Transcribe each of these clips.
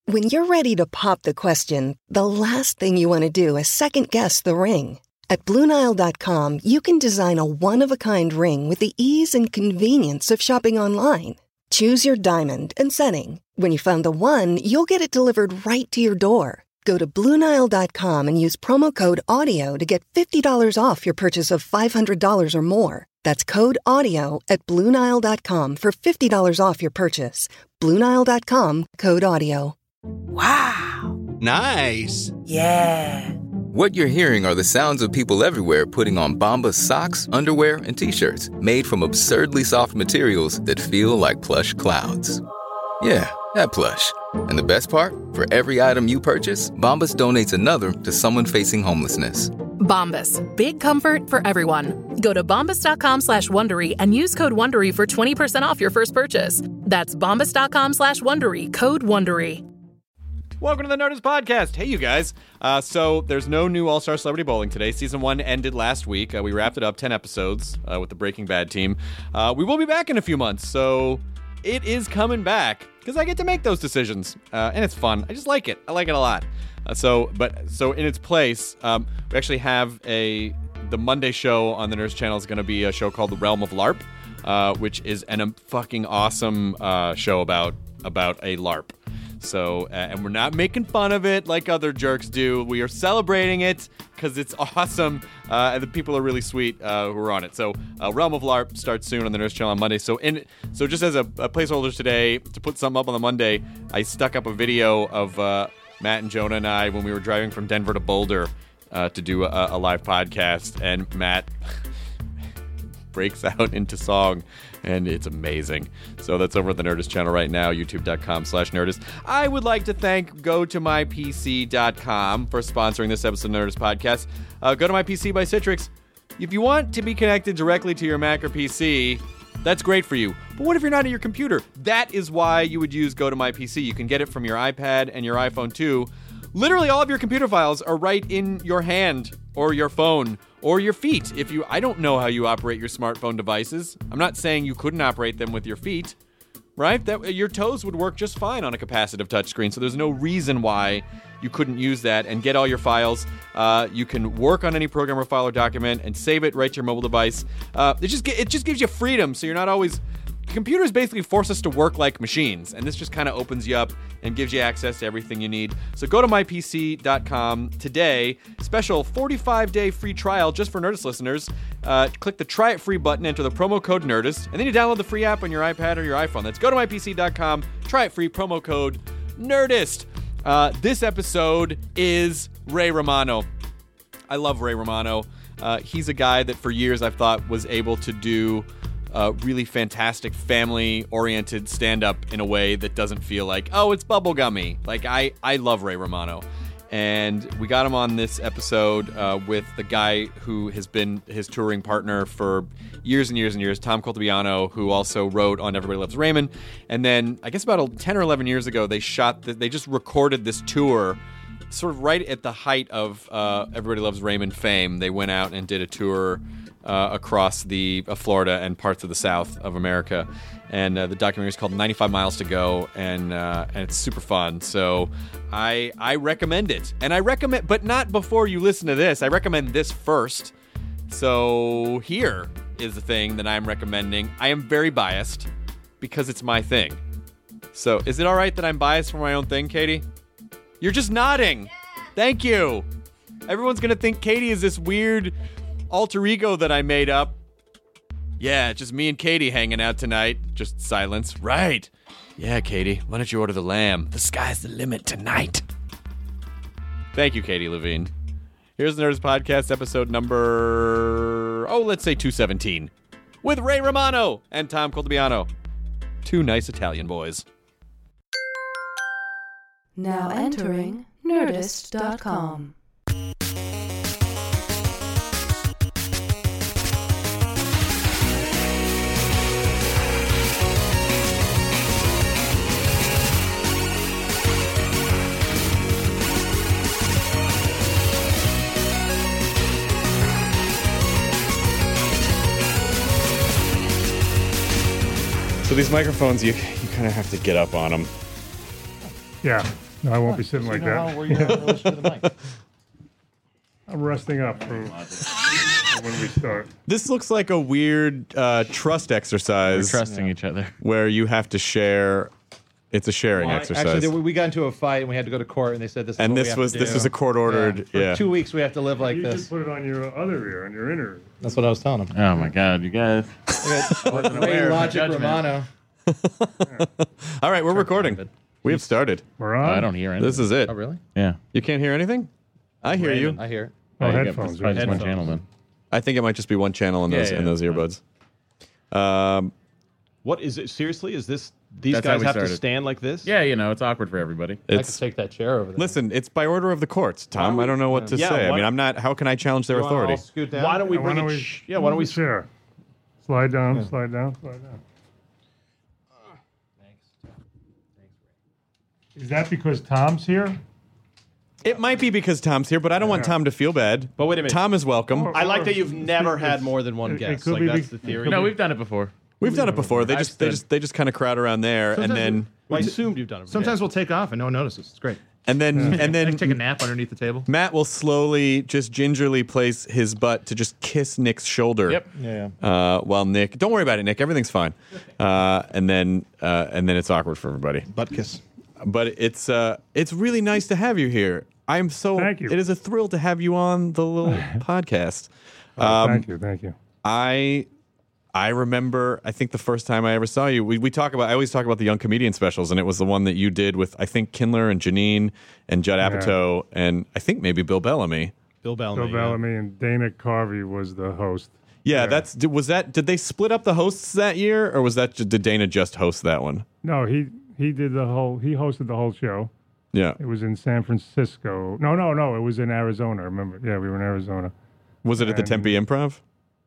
When you're ready to pop the question, the last thing you want to do is second-guess the ring. At BlueNile.com, you can design a one-of-a-kind ring with the ease and convenience of shopping online. Choose your diamond and setting. When you find the one, you'll get it delivered right to your door. Go to BlueNile.com and use promo code AUDIO to get $50 off your purchase of $500 or more. That's code AUDIO at BlueNile.com for $50 off your purchase. BlueNile.com, code AUDIO. Wow. Nice. Yeah. What you're hearing are the sounds of people everywhere putting on Bombas socks, underwear, and T-shirts made from absurdly soft materials that feel like plush clouds. Yeah, that plush. And the best part? For every item you purchase, Bombas donates another to someone facing homelessness. Bombas. Big comfort for everyone. Go to bombas.com/Wondery and use code Wondery for 20% off your first purchase. That's bombas.com/Wondery, code Wondery. Welcome to the Nerdist Podcast. Hey, you guys. So there's no new All-Star Celebrity Bowling today. Season 1 ended last week. We wrapped it up, 10 episodes with the Breaking Bad team. We will be back in a few months, so it is coming back because I get to make those decisions, and it's fun. I just like it. I like it a lot. So in its place, we actually have the Monday show on the Nerdist Channel is going to be a show called The Realm of LARP, which is a fucking awesome show about a LARP. So, and we're not making fun of it like other jerks do. We are celebrating it because it's awesome, and the people are really sweet who are on it. So, Realm of LARP starts soon on the Nerdist Channel on Monday. So just as a placeholder today, to put something up on the Monday, I stuck up a video of Matt and Jonah and I when we were driving from Denver to Boulder to do a live podcast, and Matt breaks out into song, and it's amazing. So that's over at the Nerdist channel right now, youtube.com/Nerdist. I would like to thank GoToMyPC.com for sponsoring this episode of Nerdist Podcast. Go to My PC by Citrix. If you want to be connected directly to your Mac or PC, that's great for you. But what if you're not at your computer? That is why you would use GoToMyPC. You can get it from your iPad and your iPhone too. Literally all of your computer files are right in your hand or your phone or your feet. I don't know how you operate your smartphone devices. I'm not saying you couldn't operate them with your feet, right? That your toes would work just fine on a capacitive touchscreen, so there's no reason why you couldn't use that and get all your files. You can work on any program or file or document and save it right to your mobile device. It just gives you freedom, so you're not always... Computers basically force us to work like machines, and this just kind of opens you up and gives you access to everything you need. So go to mypc.com today. Special 45-day free trial just for Nerdist listeners. Click the Try It Free button, enter the promo code Nerdist, and then you download the free app on your iPad or your iPhone. That's go to mypc.com, try it free, promo code Nerdist. This episode is Ray Romano. I love Ray Romano. He's a guy that for years I've thought was able to do really fantastic family-oriented stand-up in a way that doesn't feel like, oh, it's bubblegummy. Like, I love Ray Romano. And we got him on this episode with the guy who has been his touring partner for years and years and years, Tom Coltabiano, who also wrote on Everybody Loves Raymond. And then, I guess about 10 or 11 years ago, they just recorded this tour sort of right at the height of Everybody Loves Raymond fame. They went out and did a tour across Florida and parts of the South of America, and the documentary is called 95 Miles to Go, and it's super fun. So I recommend it, and I recommend, but not before you listen to this. I recommend this first. So here is the thing that I'm recommending. I am very biased because it's my thing. So is it all right that I'm biased for my own thing, Katie? You're just nodding. Yeah. Thank you. Everyone's gonna think Katie is this weird alter ego that I made up. Yeah, just me and Katie hanging out tonight. Just silence. Right. Yeah, Katie, why don't you order the lamb? The sky's the limit tonight. Thank you, Katie Levine. Here's the Nerdist Podcast, episode number, let's say 217. With Ray Romano and Tom Coltabiano. Two nice Italian boys. Now entering Nerdist.com. So these microphones, you kind of have to get up on them. Yeah. No, I won't be sitting like that. Where you're in relation to the mic. I'm resting up for when we start. This looks like a weird trust exercise. We're trusting each other. Where you have to share. It's a sharing exercise. Actually, we got into a fight and we had to go to court, and they said this. Is and what this we have was to do. this was a court ordered. For 2 weeks, we have to live like You this. just put it on your other ear, on your inner ear. That's what I was telling him. Oh my God, you guys! Ray Logic Romano. All right, we're recording. We have started. We're on? I don't hear anything. This is it. Oh, really? Yeah. You can't hear anything? I hear you. I hear it. Oh, you got headphones. probably just one Headphones. channel then. I think it might just be one channel in those Yeah, in those earbuds. What is it? Seriously, is this? These That's how guys we have to started. stand like this? Yeah, it's awkward for everybody. I could It's take that chair over there. listen. It's by order of the courts, Tom. I don't know what to Yeah, say. I why- mean, I'm not. How can I challenge their You wanna all authority? scoot down? Why don't we Why bring don't it? we- Yeah. Why don't we? Share. Slide down, slide down, slide down. Is that because Tom's here? It might be because Tom's here, but I don't want Tom to feel bad. But wait a minute. Tom is welcome. Oh, I like that you've never had more than one It guest. could Like be that's be- the theory. No, we've done it before. We've done it before. They just stood. they just kind of crowd around there, and then I assumed you've done it. Sometimes we'll take off and no one notices. It's great. and I then take a nap underneath the table. Matt will slowly, just gingerly place his butt to just kiss Nick's shoulder. Yep. Yeah. While Nick, don't worry about it, Nick. Everything's fine. And then it's awkward for everybody. Butt kiss. But it's really nice to have you here. I'm so. Thank you. It is a thrill to have you on the little podcast. Thank you. I remember. I think the first time I ever saw you, we talk about. I always talk about the Young Comedian specials, and it was the one that you did with I think Kindler and Janine and Judd Apatow and I think maybe Bill Bellamy. Bill Bellamy. Bill Bellamy and Dana Carvey was the host. Yeah, Did they split up the hosts that year, or was that did Dana just host that one? No, he did the whole. He hosted the whole show. Yeah. It was in San Francisco. No. It was in Arizona. Remember? Yeah, we were in Arizona. Was it at the And- Tempe Improv?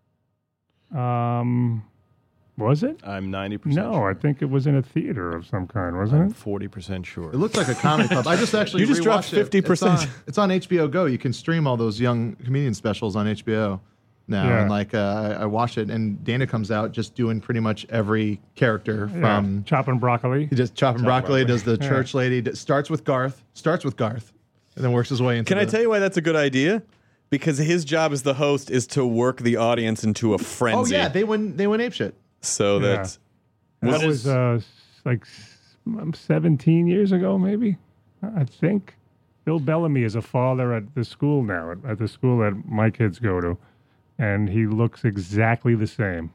Was it? I'm 90%. No, I think it was in a theater of some kind, wasn't it? 40% sure. It looks like a comedy club. I just actually You just dropped rewatched it. 50%. It's on HBO Go. You can stream all those young comedian specials on HBO now. Yeah. And like I watched it, and Dana comes out just doing pretty much every character from chopping broccoli. he just chopping broccoli, does the church lady, starts with Garth, and then works his way into. Can I tell you why that's a good idea? Because his job as the host is to work the audience into a Oh frenzy. yeah, they went apeshit. So that That was like 17 years ago, maybe. I think. Bill Bellamy is a father at the school now, at the school that my kids go to, and he looks exactly the same.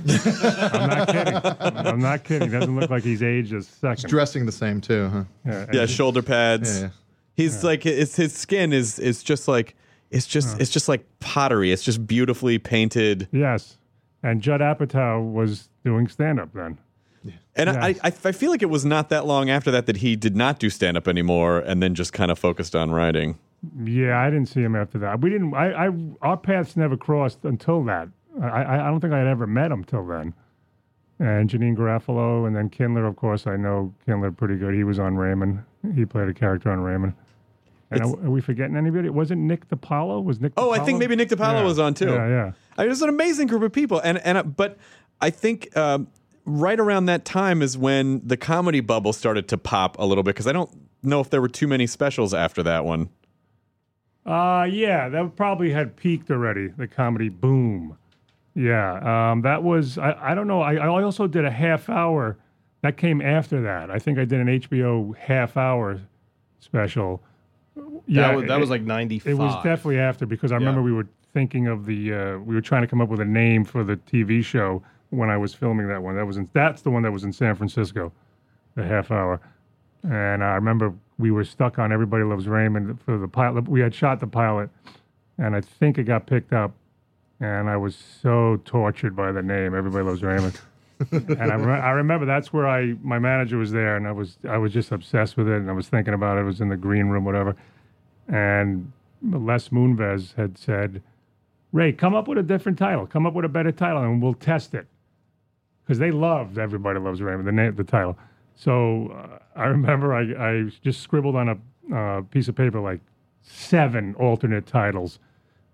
I'm not kidding. He doesn't look like he's aged a second. He's dressing the same too, huh? yeah, shoulder pads. Yeah. He's like his skin is just like it's just like pottery. It's just beautifully painted. Yes. And Judd Apatow was doing stand-up then. And Yes. I feel like it was not that long after that he did not do stand up anymore, and then just kind of focused on writing. Yeah, I didn't see him after that. We didn't. Our paths never crossed until that. I don't think I had ever met him till then. And Janine Garofalo, and then Kindler. Of course, I know Kindler pretty good. He was on Raymond. He played a character on Raymond. And are we forgetting anybody? Wasn't Nick DiPaolo? Was Nick? Oh, I think DiPaolo? maybe Nick DiPaolo was on too. Yeah. I mean, it was an amazing group of people, but I think right around that time is when the comedy bubble started to pop a little bit, because I don't know if there were too many specials after that one. Yeah, that probably had peaked already. The comedy boom. Yeah, that was. I don't know. I also did a half hour. That came after that. I think I did an HBO half hour special. Yeah, that was like 95. It was definitely after, because I remember we were thinking of we were trying to come up with a name for the TV show when I was filming that one. That's the one that was in San Francisco, the half hour. And I remember we were stuck on Everybody Loves Raymond for the pilot. We had shot the pilot, and I think it got picked up. And I was so tortured by the name Everybody Loves Raymond. And I remember that's where my manager was there, and I was just obsessed with it, and I was thinking about it. I was in the green room, whatever. And Les Moonves had said, "Ray, come up with a different title. Come up with a better title, and we'll test it." Because they loved Everybody Loves Raymond, the title. So I remember I just scribbled on a piece of paper like 7 alternate titles.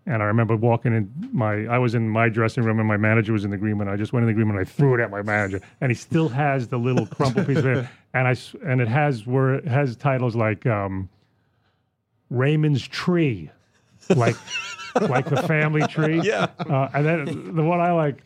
And I remember walking in I was in my dressing room and my manager was in the green room. I just went in the green room and I threw it at my manager. And he still has the little crumpled piece of paper. And it has titles like Raymond's Tree, like the family tree. Yeah. And then the one I like,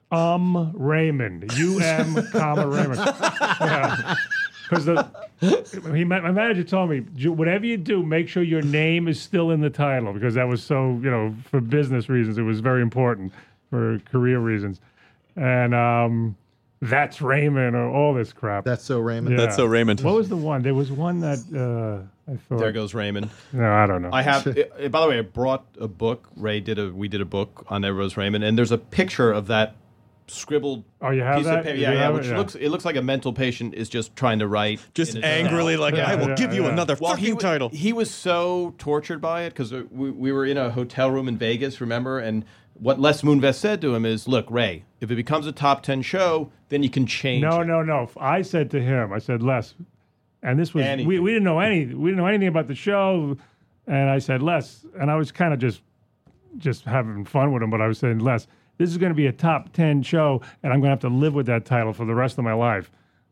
Raymond, comma Raymond. Yeah. Because my manager told me, whatever you do, make sure your name is still in the title, because that was so, for business reasons, it was very important for career reasons. And that's Raymond, or all this crap. That's so Raymond. Yeah. That's so Raymond. What was the one? There was one that I thought. There goes Raymond. No, I don't know. I have. By the way, I brought a book. We did a book on There Goes Raymond, and there's a picture of that scribbled you have piece that? of paper. You Yeah, have which it? looks like a mental patient is just trying to write. Just in his angrily, cell. like, I will give you another fucking title. He was so tortured by it because we were in a hotel room in Vegas, remember? And what Les Moonves said to him is, look, Ray, if it becomes a top 10 show, then you can change it. No. I said to him, I said, Les, and this was, we didn't know anything about the show. And I said, Les, and I was kind of just having fun with him, but I was saying, Les, this is going to be a top 10 show, and I'm going to have to live with that title for the rest of my life.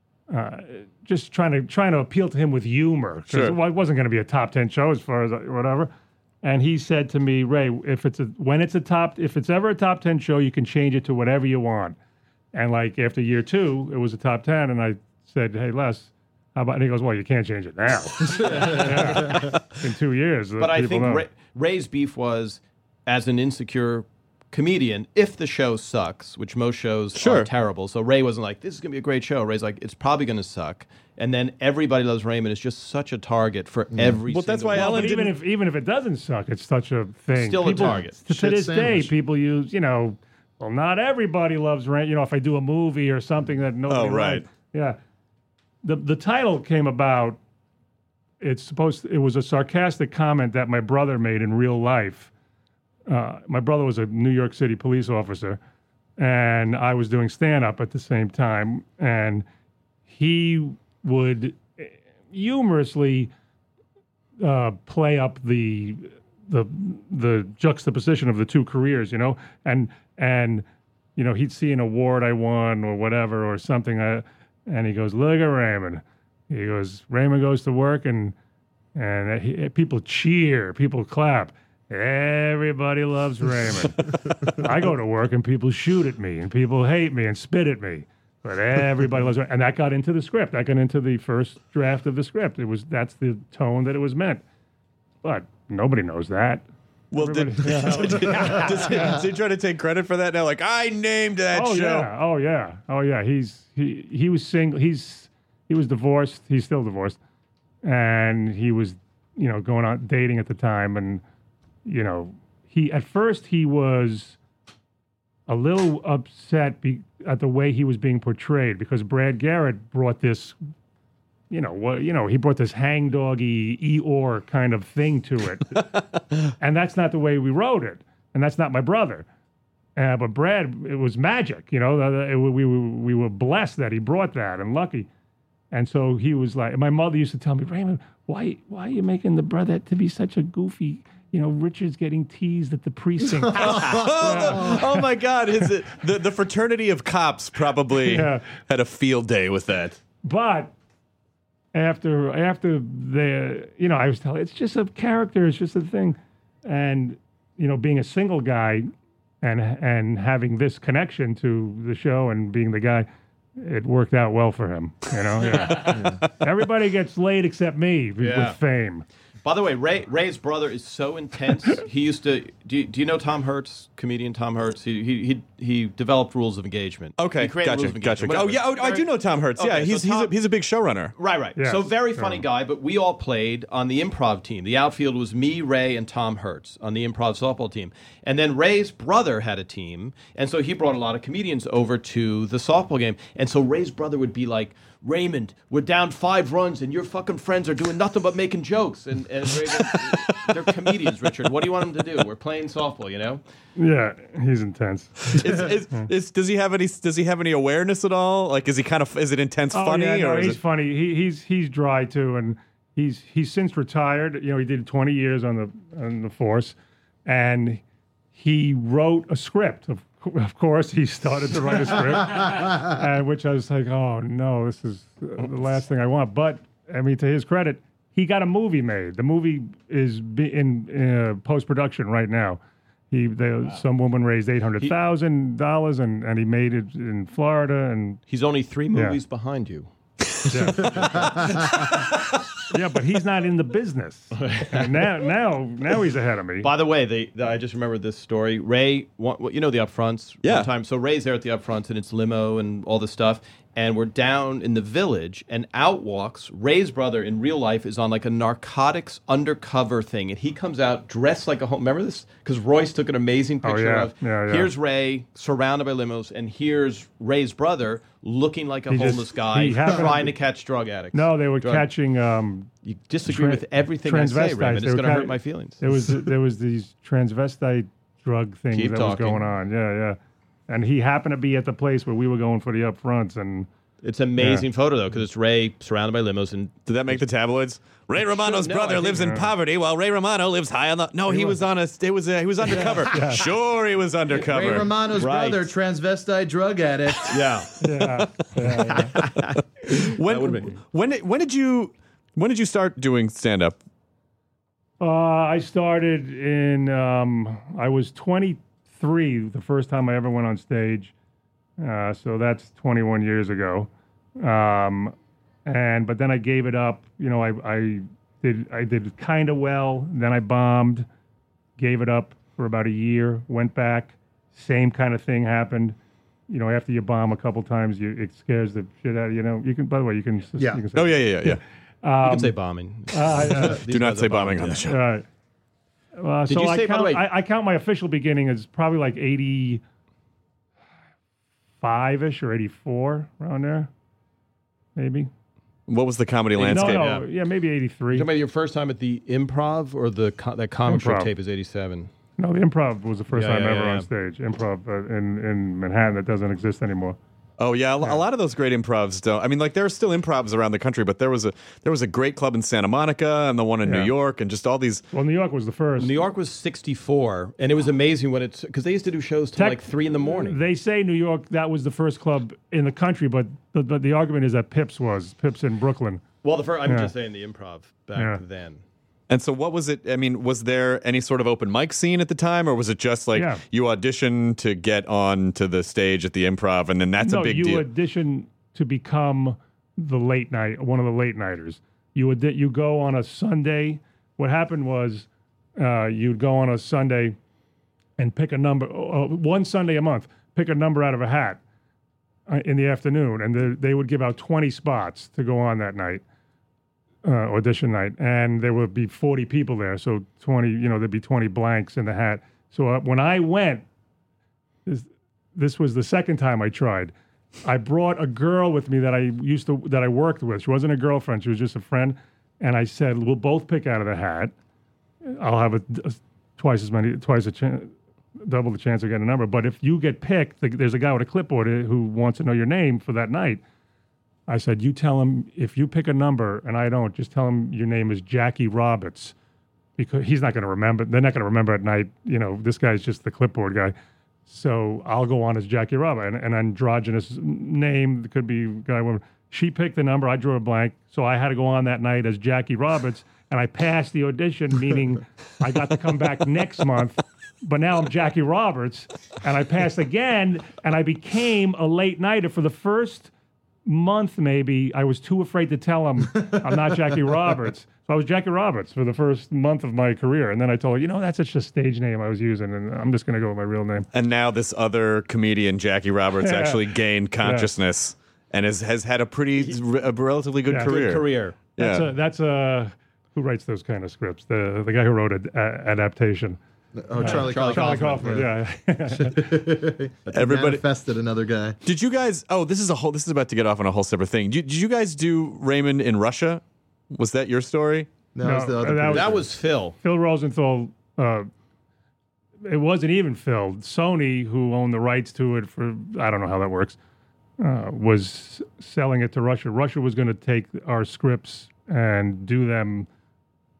Just trying to appeal to him with humor. Sure. It wasn't going to be a top 10 show as far as whatever. And he said to me, Ray, if it's ever a top 10 show, you can change it to whatever you want. And like after year 2, it was a top 10, and I said, hey, Les, how about? And he goes, well, you can't change it now. Yeah. In 2 years. But I think Ray's beef was, as an insecure comedian, if the show sucks, which most shows are terrible. So Ray wasn't like, this is going to be a great show. Ray's like, it's probably going to suck. And then Everybody Loves Raymond is just such a target for every single that's why one. Ellen even if it doesn't suck, it's such a thing. Still a target. To this day, people use, well, not everybody loves Raymond. If I do a movie or something that nobody likes. Yeah. The title came about, it was a sarcastic comment that my brother made in real life. My brother was a New York City police officer, and I was doing stand-up at the same time, and he would humorously play up the juxtaposition of the two careers, and he'd see an award I won or whatever or something, and he goes, look at Raymond. He goes, Raymond goes to work, and people cheer, people clap. Everybody loves Raymond. I go to work and people shoot at me and people hate me and spit at me. But everybody loves Raymond. And that got into the script. That got into the first draft of the script. That's the tone that it was meant. But nobody knows that. Well, does he try to take credit for that now? Like, I named that show. Yeah. Oh yeah. He was single. He was divorced. He's still divorced. And he was, going on dating at the time, and at first he was a little upset at the way he was being portrayed, because Brad Garrett brought this, he brought this hangdoggy Eeyore kind of thing to it, and that's not the way we wrote it, and that's not my brother. But Brad, it was magic, we were blessed that he brought that, and lucky. And so he was like, my mother used to tell me, Raymond, why are you making the brother to be such a goofy? Richard's getting teased at the precinct. Oh my God! The fraternity of cops probably had a field day with that. But after I was telling, it's just a character, it's just a thing, and being a single guy and having this connection to the show and being the guy, it worked out well for him. Everybody gets laid except me with fame. By the way, Ray's brother is so intense. He used to. Do you know Tom Hertz, comedian Tom Hertz? He developed rules of engagement. Okay, gotcha. Oh yeah, I do know Tom Hertz. Okay, yeah, he's a big showrunner. Right. Yes. So very funny guy. But we all played on the improv team. The outfield was me, Ray, and Tom Hertz on the improv softball team. And then Ray's brother had a team, and so he brought a lot of comedians over to the softball game. And so Ray's brother would be like, Raymond, we're down 5 runs, and your fucking friends are doing nothing but making jokes. And Ray goes, they're comedians, Richard. What do you want them to do? We're playing softball, Yeah, he's intense. Does he have any awareness at all? Like, is it intense funny? Yeah, or he's funny. He's dry too, and he's since retired. He did 20 years on the force, and he wrote a script. Of course, he started to write a script, which I was like, oh no, this is the last thing I want. But I mean, to his credit, he got a movie made. The movie is in post-production right now. Some woman raised $800,000, and he made it in Florida. And he's only 3 movies behind you. Yeah, but he's not in the business. Now he's ahead of me. By the way, I just remembered this story. Ray, you know the Upfronts? Yeah. One time, so Ray's there at the Upfronts, and it's limo and all this stuff. And we're down in the Village, and out walks Ray's brother. In real life, is on like a narcotics undercover thing, and he comes out dressed like a remember this? Because Royce took an amazing picture of. Yeah. Here's Ray surrounded by limos, and here's Ray's brother looking like a homeless guy trying to catch drug addicts. No, they were catching. You disagree with everything I say, Raymond. It's going to hurt my feelings. There was these transvestite drug things Keep that talking. was going on. Yeah. And he happened to be at the place where we were going for the upfronts, and it's an amazing photo though, because it's Ray surrounded by limos. And did that make the tabloids? Ray Romano's brother lives in poverty, while Ray Romano lives high on the. No, he was on a. He was undercover. Yeah. Sure, he was undercover. Ray Romano's brother, transvestite drug addict. Yeah. When did you start doing stand up? I started in. I was 23 the first time I ever went on stage, so that's 21 years ago. But then I gave it up. You know, I did kind of well. Then I bombed, gave it up for about a year. Went back, same kind of thing happened. You know, after you bomb a couple times, it scares the shit out of you. Know, you can. By the way, you can. Yeah. You can say, Oh yeah. You can say bombing. Do not say bombing on the show. Right. Did you say, by the way, I count my official beginning as probably like 85-ish or 84, around there, maybe. What was the comedy landscape? No, yeah, maybe 83. You talking about your first time at the Improv, or that comic strip tape is 87? No, the Improv was the first time ever yeah. on stage. Improv in Manhattan that doesn't exist anymore. Oh yeah, a lot of those great improvs don't. I mean, like there are still improvs around the country, but there was a great club in Santa Monica and the one in New York, and just all these. Well, New York was the first. New York was 64, and it was amazing when it's because they used to do shows till like 3 a.m. They say New York that was the first club in the country, but the argument is that Pips in Brooklyn. Well, I'm just saying the Improv back then. And so what was it? I mean, was there any sort of open mic scene at the time, or was it just like you audition to get on to the stage at the Improv, and then that's a big deal? You audition to become one of the late nighters. You go on a Sunday. What happened was you'd go on a Sunday and pick a number, one Sunday a month, pick a number out of a hat in the afternoon, and they would give out 20 spots to go on that night. Audition night, and there would be 40 people there, so 20, there'd be 20 blanks in the hat. So when I went, this was the second time I tried. I brought a girl with me that I worked with. She wasn't a girlfriend; she was just a friend. And I said, "We'll both pick out of the hat. I'll have double the chance of getting a number. But if you get picked, there's a guy with a clipboard who wants to know your name for that night." I said, you tell him, if you pick a number and I don't, just tell him your name is Jackie Roberts, because he's not going to remember. They're not going to remember at night. This guy's just the clipboard guy. So I'll go on as Jackie Roberts, an androgynous name. It could be guy, woman. She picked the number. I drew a blank. So I had to go on that night as Jackie Roberts, and I passed the audition, meaning I got to come back next month. But now I'm Jackie Roberts, and I passed again, and I became a late nighter for the first month. Maybe I was too afraid to tell him I'm not Jackie Roberts. So I was Jackie Roberts for the first month of my career. And then I told her, that's just a stage name I was using, and I'm just going to go with my real name. And now this other comedian, Jackie Roberts, actually gained consciousness and has had a relatively good career. Good career. That's who writes those kind of scripts? The guy who wrote Adaptation. Oh, Charlie Kaufman. Yeah. Everybody manifested another guy. Did you guys? Oh, this is about to get off on a whole separate thing. Did you guys do Raymond in Russia? Was that your story? No, that was Phil. Phil Rosenthal. It wasn't even Phil. Sony, who owned the rights to it for, I don't know how that works, was selling it to Russia. Russia was going to take our scripts and do them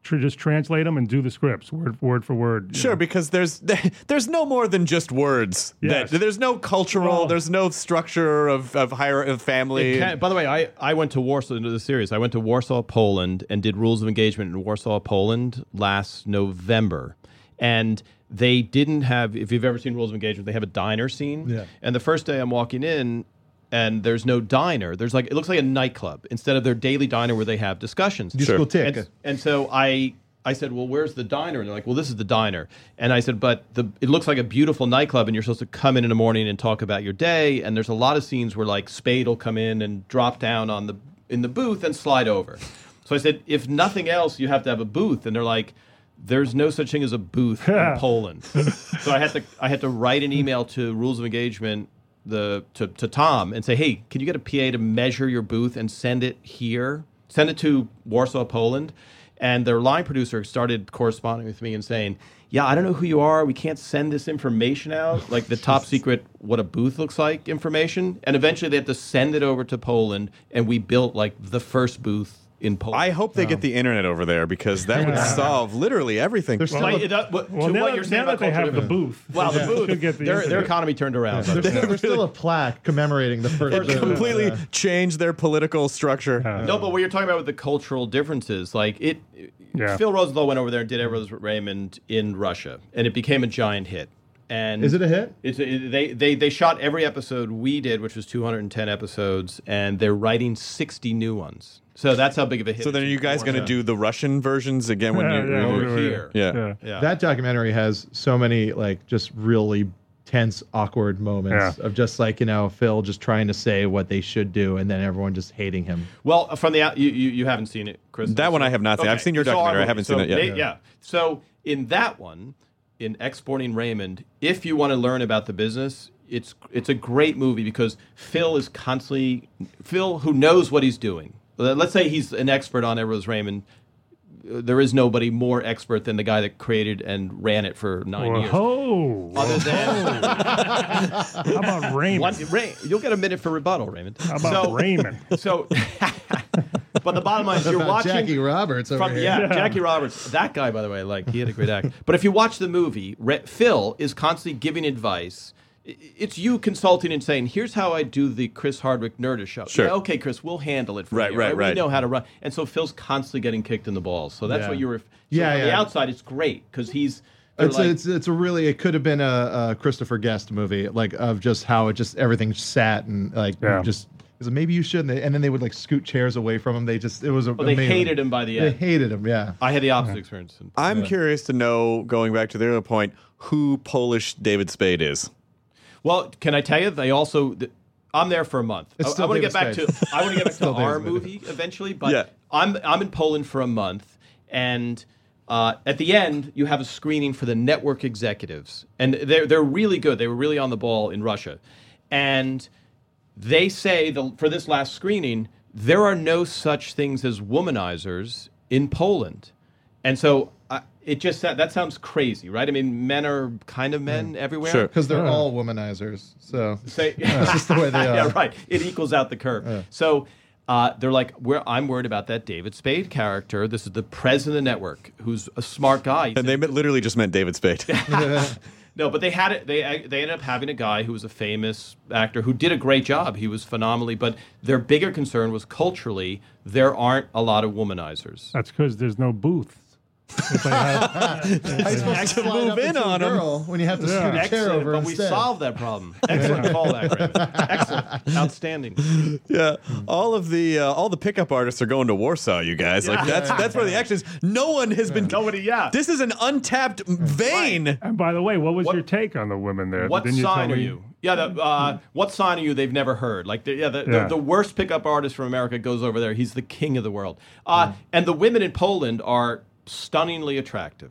just translate them and do the scripts word for word. Sure, because there's no more than just words. Yes. There's no cultural, there's no structure of family. By the way, I went to Warsaw into the series. I went to Warsaw, Poland, and did Rules of Engagement in Warsaw, Poland last November. And they didn't have, if you've ever seen Rules of Engagement, they have a diner scene. Yeah. And the first day I'm walking in, and there's no diner. There's it looks like a nightclub instead of their daily diner where they have discussions. Discotheque. And so I said, well, where's the diner? And they're like, well, this is the diner. And I said, but it looks like a beautiful nightclub, and you're supposed to come in the morning and talk about your day. And there's a lot of scenes where Spade will come in and drop down in the booth and slide over. So I said, if nothing else, you have to have a booth. And they're like, there's no such thing as a booth in Poland. So I had to write an email to Rules of Engagement to Tom and say, hey, can you get a PA to measure your booth and send it here? Send it to Warsaw, Poland. And their line producer started corresponding with me and saying, yeah, I don't know who you are. We can't send this information out, like the top secret what a booth looks like information. And eventually they had to send it over to Poland, and we built the first booth in Poland. I hope they get the internet over there, because that would solve literally everything. Now that they have the booth. Well, the booth, their economy turned around. There's still a plaque commemorating the first. It completely changed their political structure. No, but what you're talking about with the cultural differences, Phil Rosenthal went over there and did Edward Raymond in Russia, and it became a giant hit. And is it a hit? They shot every episode we did, which was 210 episodes, and they're writing 60 new ones. So that's how big of a hit. So then are you guys going to do the Russian versions again when you're here? Yeah. That documentary has so many just really tense, awkward moments of just Phil just trying to say what they should do, and then everyone just hating him. Well, from the you haven't seen it, Chris. That one I have not seen. I've seen your documentary. I haven't seen it yet. Yeah. So in that one, in Exporting Raymond, if you want to learn about the business, it's a great movie, because Phil, who knows what he's doing. Let's say he's an expert on Edward Raymond. There is nobody more expert than the guy that created and ran it for 9 years. Other than how about Raymond? You'll get a minute for rebuttal, Raymond. How about Raymond? So, but the bottom line is you're watching Jackie Roberts over here. Yeah, Jackie Roberts. That guy, by the way, he had a great act. But if you watch the movie, Phil is constantly giving advice. It's you consulting and saying, here's how I do the Chris Hardwick Nerdist show. Sure. Yeah, okay, Chris, we'll handle it for you. Right. We know how to run. And so Phil's constantly getting kicked in the balls. So that's what you were... So on the outside, it's great, because he's... It's a really, it could have been a Christopher Guest movie, of just how everything sat and just... Because maybe you shouldn't. And then they would scoot chairs away from him. They hated him by the end. They hated him, yeah. I had the opposite experience. I'm curious to know, going back to the other point, who Polish David Spade is. Well, can I tell you? They also. I'm there for a month. I want to get back to our movie eventually, but I'm in Poland for a month, and at the end you have a screening for the network executives, and they're really good. They were really on the ball in Russia, and they say for this last screening there are no such things as womanizers in Poland, and so. That sounds crazy, right? I mean, men are kind of men everywhere. Sure, because they're all womanizers. So it's just the way they are. Yeah, right. It equals out the curve. Yeah. So they're like, I'm worried about that David Spade character. This is the president of the network, who's a smart guy. And they literally just meant David Spade. No, but they had it. They ended up having a guy who was a famous actor who did a great job. He was phenomenally. But their bigger concern was culturally, there aren't a lot of womanizers. That's because there's no booth. How you supposed to move in on him when you have to scoot a chair over but instead. We solved that problem. Excellent call, that Raymond. Excellent, outstanding. Yeah, all the pickup artists are going to Warsaw. You guys, that's where the action is. No one has been. Nobody. Yeah, this is an untapped vein. Right. And by the way, what was your take on the women there? What sign are you? Yeah, what sign are you? They've never heard. The worst pickup artist from America goes over there. He's the king of the world. And the women in Poland are stunningly attractive.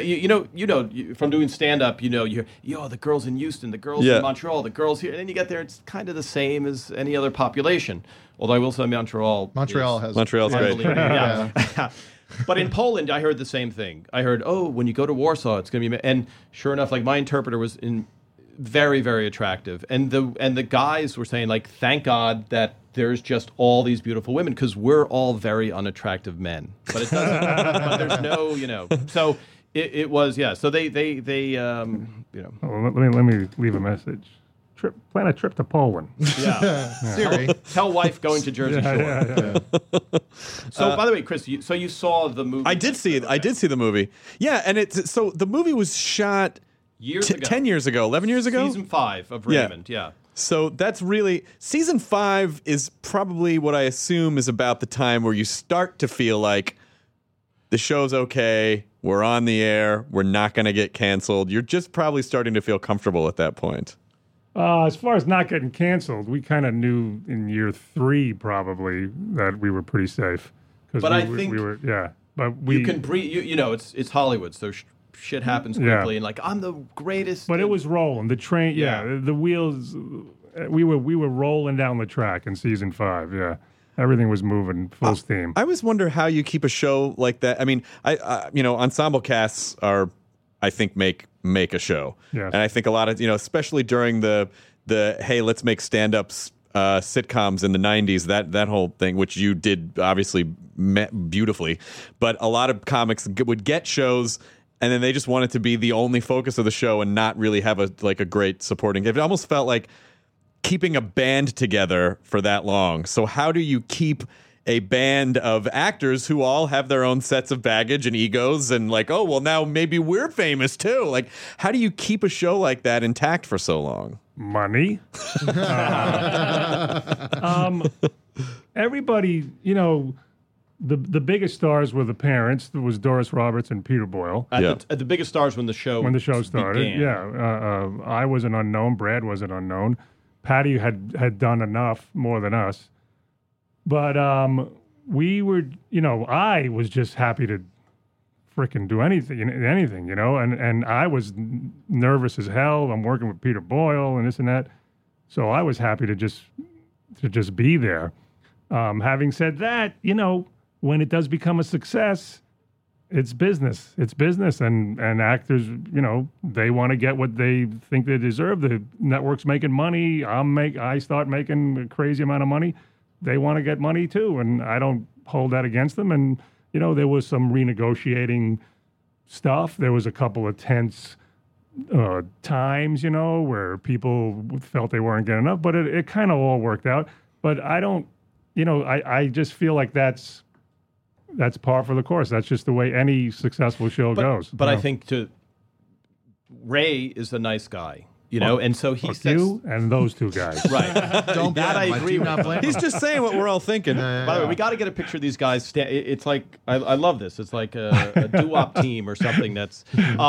From doing stand-up, you hear, the girls in Houston, the girls in Montreal, the girls here, and then you get there, it's kind of the same as any other population. Although I will say Montreal's great. Yeah. But in Poland, I heard the same thing. I heard, when you go to Warsaw, it's going to be... And sure enough, my interpreter was very, very attractive. And the guys were saying, thank God that there's just all these beautiful women because we're all very unattractive men. But it doesn't. But there's no, So it was, yeah. So they Oh, let me leave a message. Plan a trip to Poland. Yeah. Siri. Tell wife going to Jersey Shore. Yeah. So, by the way, Chris, you saw the movie. I did see it. I did see the movie. Yeah, and so the movie was shot years ago. 10 years ago, 11 years ago? Season 5 of Raymond, yeah. So that's really, season 5 is probably what I assume is about the time where you start to feel like the show's okay, we're on the air, we're not going to get canceled. You're just probably starting to feel comfortable at that point. As far as not getting canceled, we kind of knew in year 3 probably that we were pretty safe. But I think we were, yeah. But we you can breathe. It's Hollywood, so shit happens quickly, and like I'm the greatest. But it was rolling. The train, the wheels. We were rolling down the track in season 5. Yeah, everything was moving full steam. I always wonder how you keep a show like that. I mean, ensemble casts are, I think, make a show. Yes. And I think a lot of, especially during the hey, let's make stand-ups sitcoms in the 90s, that whole thing, which you did obviously beautifully, but a lot of comics would get shows and then they just wanted to be the only focus of the show and not really have a great supporting. It almost felt like keeping a band together for that long. So how do you keep a band of actors who all have their own sets of baggage and egos and like, oh, well, now maybe we're famous too. Like, how do you keep a show like that intact for so long? Money. Everybody, the biggest stars were the parents. There was Doris Roberts and Peter Boyle. At the biggest stars when the show started. began. Yeah. I was an unknown. Brad was an unknown. Patty had done enough, more than us. But we were, I was just happy to frickin' do anything, and I was nervous as hell. I'm working with Peter Boyle and this and that, so I was happy to just be there. Having said that, when it does become a success, it's business. It's business, and actors, they want to get what they think they deserve. The network's making money. I start making a crazy amount of money. They want to get money too, and I don't hold that against them. And there was some renegotiating stuff. There was a couple of tense times, where people felt they weren't getting enough, but it kind of all worked out. But I don't, I just feel like that's par for the course. That's just the way any successful show goes. But I think Ray is a nice guy. And so he says, you and those two guys, right? Don't that I agree with. He's just saying what we're all thinking. By the way, we got to get a picture of these guys. It's like I love this. It's like a doo-wop team or something. That's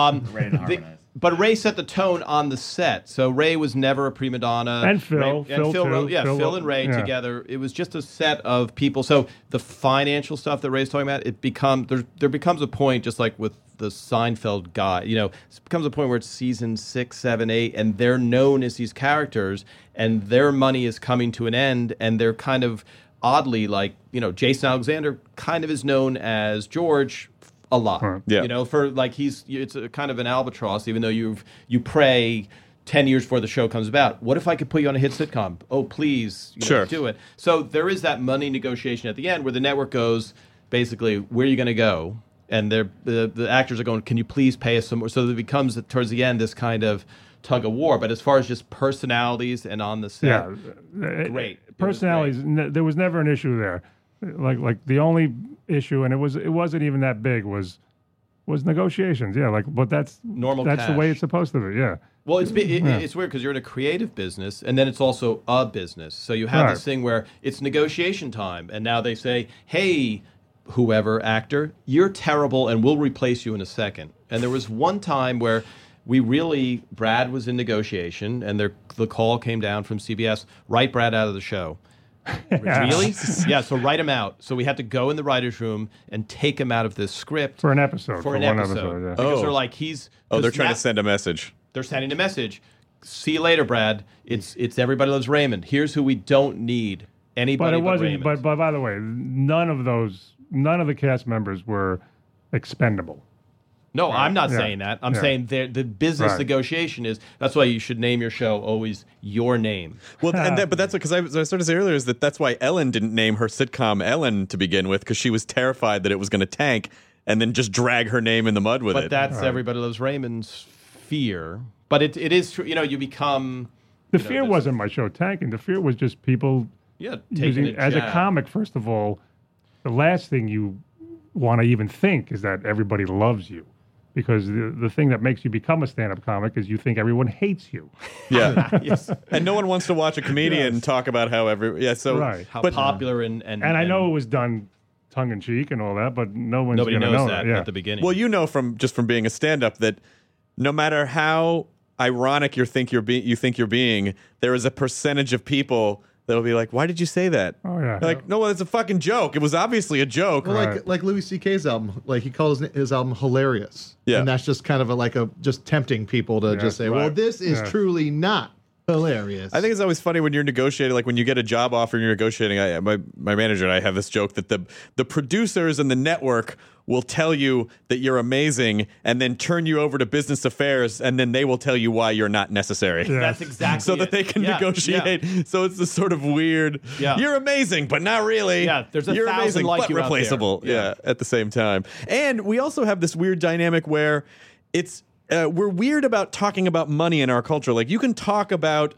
but Ray set the tone on the set. So Ray was never a prima donna. And Phil, Phil and Ray together. It was just a set of people. So the financial stuff that Ray's talking about, there becomes a point, just like with the Seinfeld guy, it becomes a point where it's season 6, 7, 8, and they're known as these characters, and their money is coming to an end, and they're kind of oddly like, Jason Alexander kind of is known as George a lot, for like it's a kind of an albatross, even though you pray 10 years before the show comes about. What if I could put you on a hit sitcom? Oh, please, do it. So there is that money negotiation at the end where the network goes, basically, where are you going to go? And the actors are going, can you please pay us some more? So it becomes, towards the end, this kind of tug of war. But as far as just personalities and on the set, great. Personalities, there was never an issue there. Like the only issue, and it wasn't even that big, was negotiations. Yeah, but that's normal. That's cash. The way it's supposed to be. Yeah. Well, it's weird because you're in a creative business, and then it's also a business. So you have this thing where it's negotiation time, and now they say, hey, whoever actor, you're terrible and we'll replace you in a second. And there was one time where Brad was in negotiation and the call came down from CBS, write Brad out of the show. Really? Yeah, so write him out. So we had to go in the writer's room and take him out of this script. For an episode. For one episode. Yeah. Because they're like, they're trying to send a message. They're sending a message. See you later, Brad. It's Everybody Loves Raymond. Here's who we don't need. Anybody but Raymond. But by the way, none of the cast members were expendable. No, I'm not Yeah. saying that. I'm Yeah. saying the business Right. negotiation is that's why you should name your show always your name. Well, but that's because I started to say earlier is that's why Ellen didn't name her sitcom Ellen to begin with, because she was terrified that it was going to tank and then just drag her name in the mud with But it. that's Everybody Loves Raymond's fear. But it is true. You become. The fear wasn't my show tanking. The fear was just people Taking using a as a jab. comic. First of all, the last thing you want to even think is that everybody loves you, because the thing that makes you become a stand-up comic is you think everyone hates you. Yeah. Yes. And no one wants to watch a comedian talk about how How popular and I know it was done tongue in cheek and all that, but nobody knows know that Yeah. at the beginning. Well, from being a stand-up that no matter how ironic you think you're being, there is a percentage of people that'll be like, "Why did you say that?" Oh yeah. Like, no, well, it's a fucking joke. It was obviously a joke. Well, like Louis C.K.'s album, like he calls his album hilarious. Yeah. And that's just kind of just tempting people to just say, well, this is truly not hilarious. I think it's always funny when you're negotiating, like when you get a job offer and you're negotiating. My manager and I have this joke that the producers and the network will tell you that you're amazing and then turn you over to business affairs, and then they will tell you why you're not necessary. That's exactly So that they can negotiate. Yeah. So it's this sort of weird, you're amazing, but not really. Yeah, there's you're 1,000 amazing, like but you out there. replaceable. Yeah. At the same time. And we also have this weird dynamic where it's we're weird about talking about money in our culture. Like you can talk about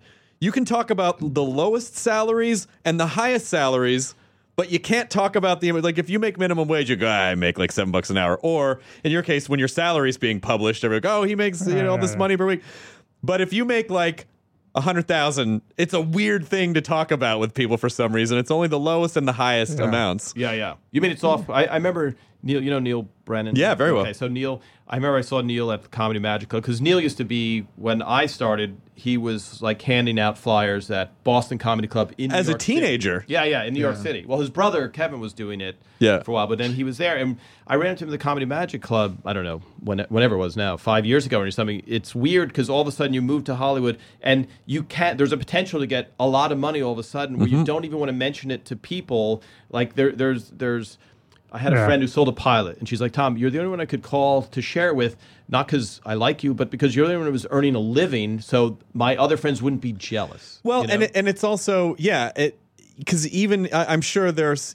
the lowest salaries and the highest salaries, but you can't talk about like if you make minimum wage, you go, I make like $7 an hour. Or in your case, when your salary is being published, everybody go, oh, he makes all this money per week. But if you make like 100,000, it's a weird thing to talk about with people for some reason. It's only the lowest and the highest amounts. Yeah. You mean it's off? I remember Neil. You know Neil Brennan? Yeah, very well. Okay, so Neil, I remember I saw Neil at the Comedy Magic Club because Neil used to be, when I started, he was like handing out flyers at Boston Comedy Club in New As a York City. teenager. Yeah, in New York City. Well, his brother Kevin was doing it for a while, but then he was there, and I ran into him at the Comedy Magic Club. I don't know whenever it was now, 5 years ago or something. It's weird because all of a sudden you move to Hollywood and you can't. There's a potential to get a lot of money all of a sudden where you don't even want to mention it to people. Like there's. I had a friend who sold a pilot, and she's like, Tom, you're the only one I could call to share with, not because I like you, but because you're the only one who was earning a living, so my other friends wouldn't be jealous. Well, you know? and it's also, because even I'm sure there's,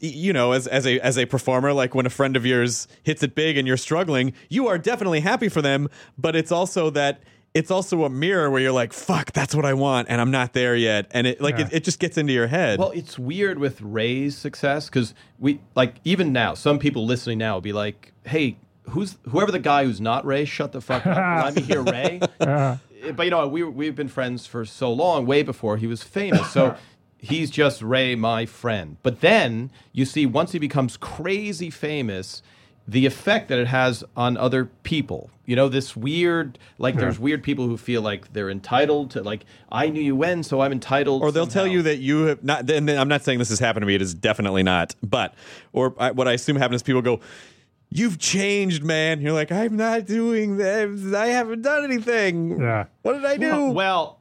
as a performer, like when a friend of yours hits it big and you're struggling, you are definitely happy for them, but it's also a mirror where you're like, fuck, that's what I want, and I'm not there yet. And it just gets into your head. Well, it's weird with Ray's success because even now, some people listening now will be like, hey, whoever the guy who's not Ray, shut the fuck up. Let me hear Ray. But we've been friends for so long, way before he was famous. So he's just Ray, my friend. But then you see, once he becomes crazy famous, the effect that it has on other people. This weird, there's weird people who feel like they're entitled to, like, I knew you when, so I'm entitled. Or they'll somehow. tell you that you have not, and I'm not saying this has happened to me, it is definitely not. But, what I assume happens is people go, you've changed, man. You're like, I'm not doing that. I haven't done anything. Yeah. What did I do? Well,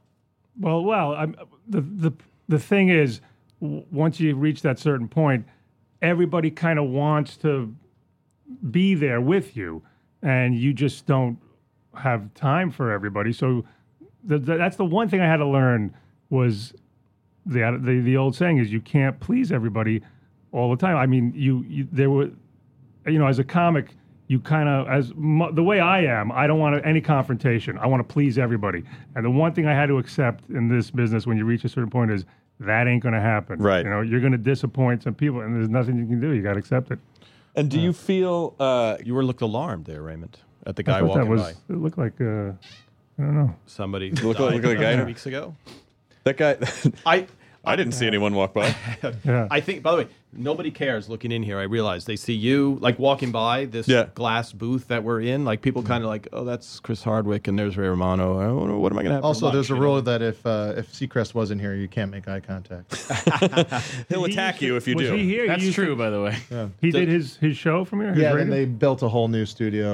the thing is, once you reach that certain point, everybody kind of wants to be there with you, and you just don't have time for everybody. So that's the one thing I had to learn was the old saying is you can't please everybody all the time. I mean, there were, as a comic, you kind of, the way I am, I don't want any confrontation. I want to please everybody. And the one thing I had to accept in this business when you reach a certain point is that ain't going to happen. Right. You're going to disappoint some people, and there's nothing you can do. You got to accept it. And do you feel you looked alarmed there, Raymond, at the guy I thought walking by. It looked like I don't know. Somebody Look died like a guy 2 weeks ago. that guy? I didn't see anyone walk by. Yeah. I think, by the way, nobody cares looking in here. I realize they see you like walking by this glass booth that we're in. Like people kind of like, oh, that's Chris Hardwick and there's Ray Romano. What am I going to have? Also, for lunch, there's a rule that if Seacrest wasn't here, you can't make eye contact. He'll attack you if you Was do. he here? That's He used true, to- by the way. He did his show from here? His Yeah, radio? then they built a whole new studio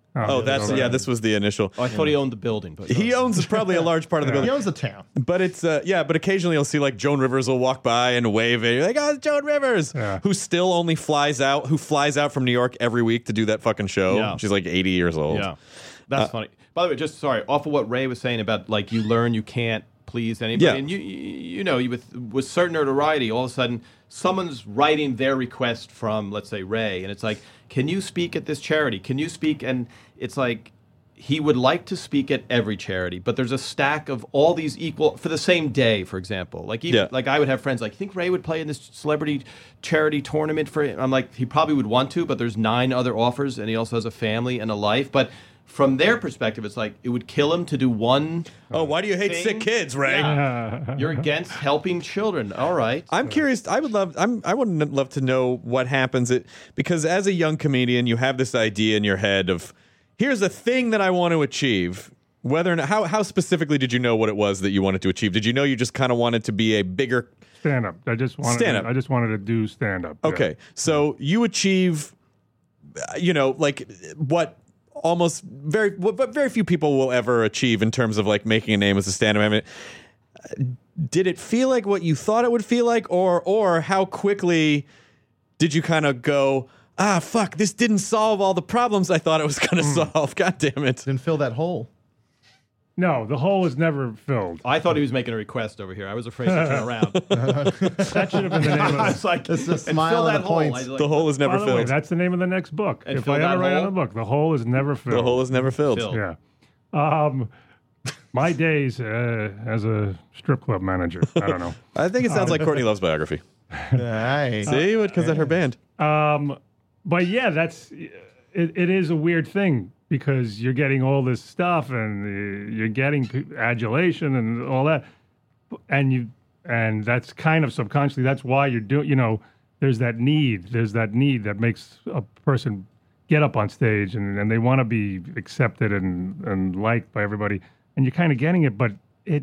Oh, that's this was the initial. Oh, I thought he owned the building, but He owns probably a large part of the building. He owns the town. But it's but occasionally you'll see like Joan Rivers will walk by and wave at you, like, oh, it's Joan Rivers, who still only flies out from New York every week to do that fucking show. Yeah. She's like 80 years old. Yeah, that's funny. By the way, just sorry, off of what Ray was saying about like you learn you can't please anybody, and you know, with certain notoriety, all of a sudden someone's writing their request from, let's say, Ray, and it's like, can you speak at this charity? Can you speak? And it's like, he would like to speak at every charity, but there's a stack of all these equal for the same day, for example. Like like I would have friends like, think Ray would play in this celebrity charity tournament for him? I'm like, he probably would want to, but there's 9 other offers, and he also has a family and a life. But from their perspective, it's like it would kill him to do one. Oh, why do you hate sick kids, Ray? Yeah. You're against helping children. All right. I'm curious. I would love to know what happens. Because as a young comedian, you have this idea in your head of, here's a thing that I want to achieve. Whether or not, how specifically did you know what it was that you wanted to achieve? Did you know you just kind of wanted to be a bigger stand-up? I just wanted to do stand-up. Okay, so you achieve, like what almost very few people will ever achieve in terms of like making a name as a stand-up. I mean, did it feel like what you thought it would feel like, or how quickly did you kind of go, fuck, this didn't solve all the problems I thought it was going to solve. God damn it. Didn't fill that hole. No, the hole is never filled. I thought he was making a request over here. I was afraid to turn around. That should have been the name of it. I was like, it's a and smile fill and that the hole. points. The hole is never By the way, filled. that's the name of the next book. And if fill I that ever write hole? on a book, the hole is never filled. The hole is never filled. Filled. Yeah. My days as a strip club manager. I don't know. I think it sounds like Courtney Love's biography. Nice. See, because that's her band. But yeah, it is a weird thing because you're getting all this stuff and you're getting adulation and all that, and that's kind of subconsciously that's why you're doing. There's that need that makes a person get up on stage and they want to be accepted and liked by everybody, and you're kind of getting it, but it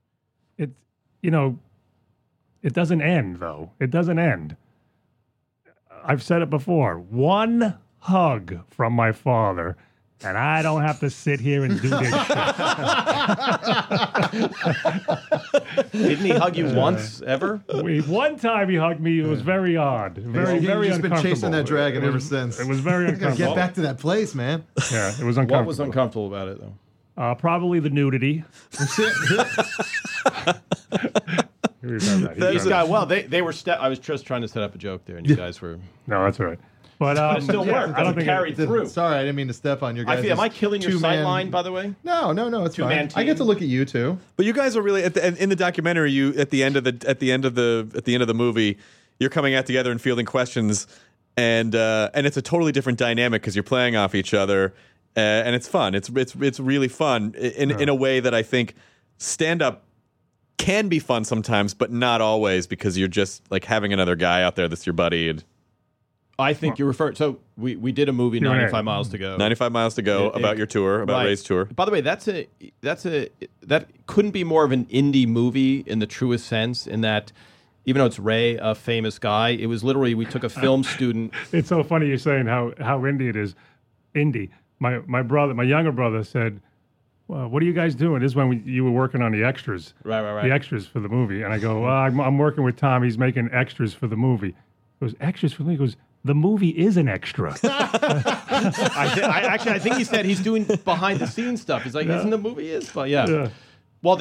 doesn't end though. It doesn't end. I've said it before. One hug from my father, and I don't have to sit here and do this shit. Didn't he hug you once ever? One time he hugged me. It was very odd. Very You've just uncomfortable. been chasing that dragon ever since. It was very uncomfortable. Get back to that place, man. Yeah, it was uncomfortable. What was uncomfortable about it, though? Probably the nudity. These guys, well, they were. I was just trying to set up a joke there, and you guys were. No, that's all right. But it still worked. I don't think carried through. Sorry, I didn't mean to step on your guys. Am I killing your sight line, by the way? No, it's Two-man fine. team? I get to look at you too. But you guys are really in the documentary. You at the end of the movie, you're coming out together and fielding questions, and it's a totally different dynamic because you're playing off each other, and it's fun. It's really fun in a way that I think stand up can be fun sometimes, but not always because you're just like having another guy out there that's your buddy. And I think you're referring. So we did a movie, 95 Miles to Go. 95 Miles to Go about your tour, about right. Ray's tour. By the way, that couldn't be more of an indie movie in the truest sense. In that, even though it's Ray, a famous guy, it was literally we took a film student. It's so funny you're saying how indie it is. Indie. My younger brother said, well, what are you guys doing? This is when you were working on the extras. Right. The extras for the movie. And I go, well, I'm working with Tom. He's making extras for the movie. He goes, extras for the movie? He goes, the movie is an extra. I think he said he's doing behind the scenes stuff. He's like, isn't the movie is? But yeah. Well,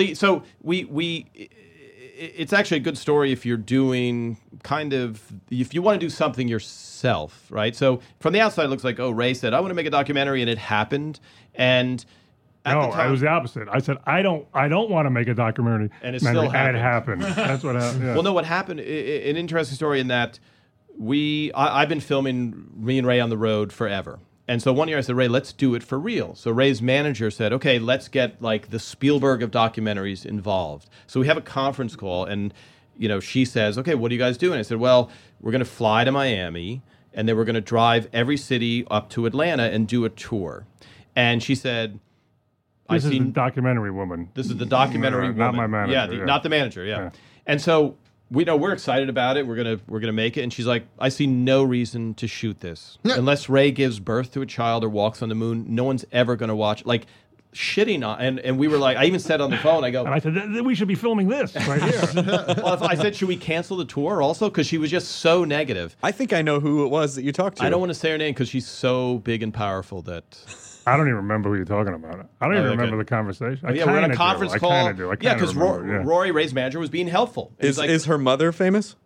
it's actually a good story if you're doing if you want to do something yourself, right? So from the outside, it looks like, Ray said, I want to make a documentary, and it happened. And it was the opposite. I said, I don't want to make a documentary. And it still happened. And it happened. That's what happened. Yeah. Well, no, what happened, an interesting story in that I've been filming me and Ray on the road forever. And so one year I said, Ray, let's do it for real. So Ray's manager said, okay, let's get like the Spielberg of documentaries involved. So we have a conference call, and she says, okay, what are you guys doing? I said, well, we're going to fly to Miami, and then we're going to drive every city up to Atlanta and do a tour. And she said, This is the documentary woman. This is the documentary woman. Not my manager. Not the manager, yeah. And so we're excited about it. We're gonna make it. And she's like, I see no reason to shoot this unless Ray gives birth to a child or walks on the moon. No one's ever gonna watch. Like, shitting on, and we were like, I even said on the phone, I go, and I said, we should be filming this right here. Well, I said, should we cancel the tour also? Because she was just so negative. I think I know who it was that you talked to. I don't want to say her name because she's so big and powerful that... I don't even remember who you're talking about. I don't even remember the conveation. Yeah, we're on a conference call. I kind of do. Yeah, because Rory, Ray's manager, was being helpful. Is her mother famous?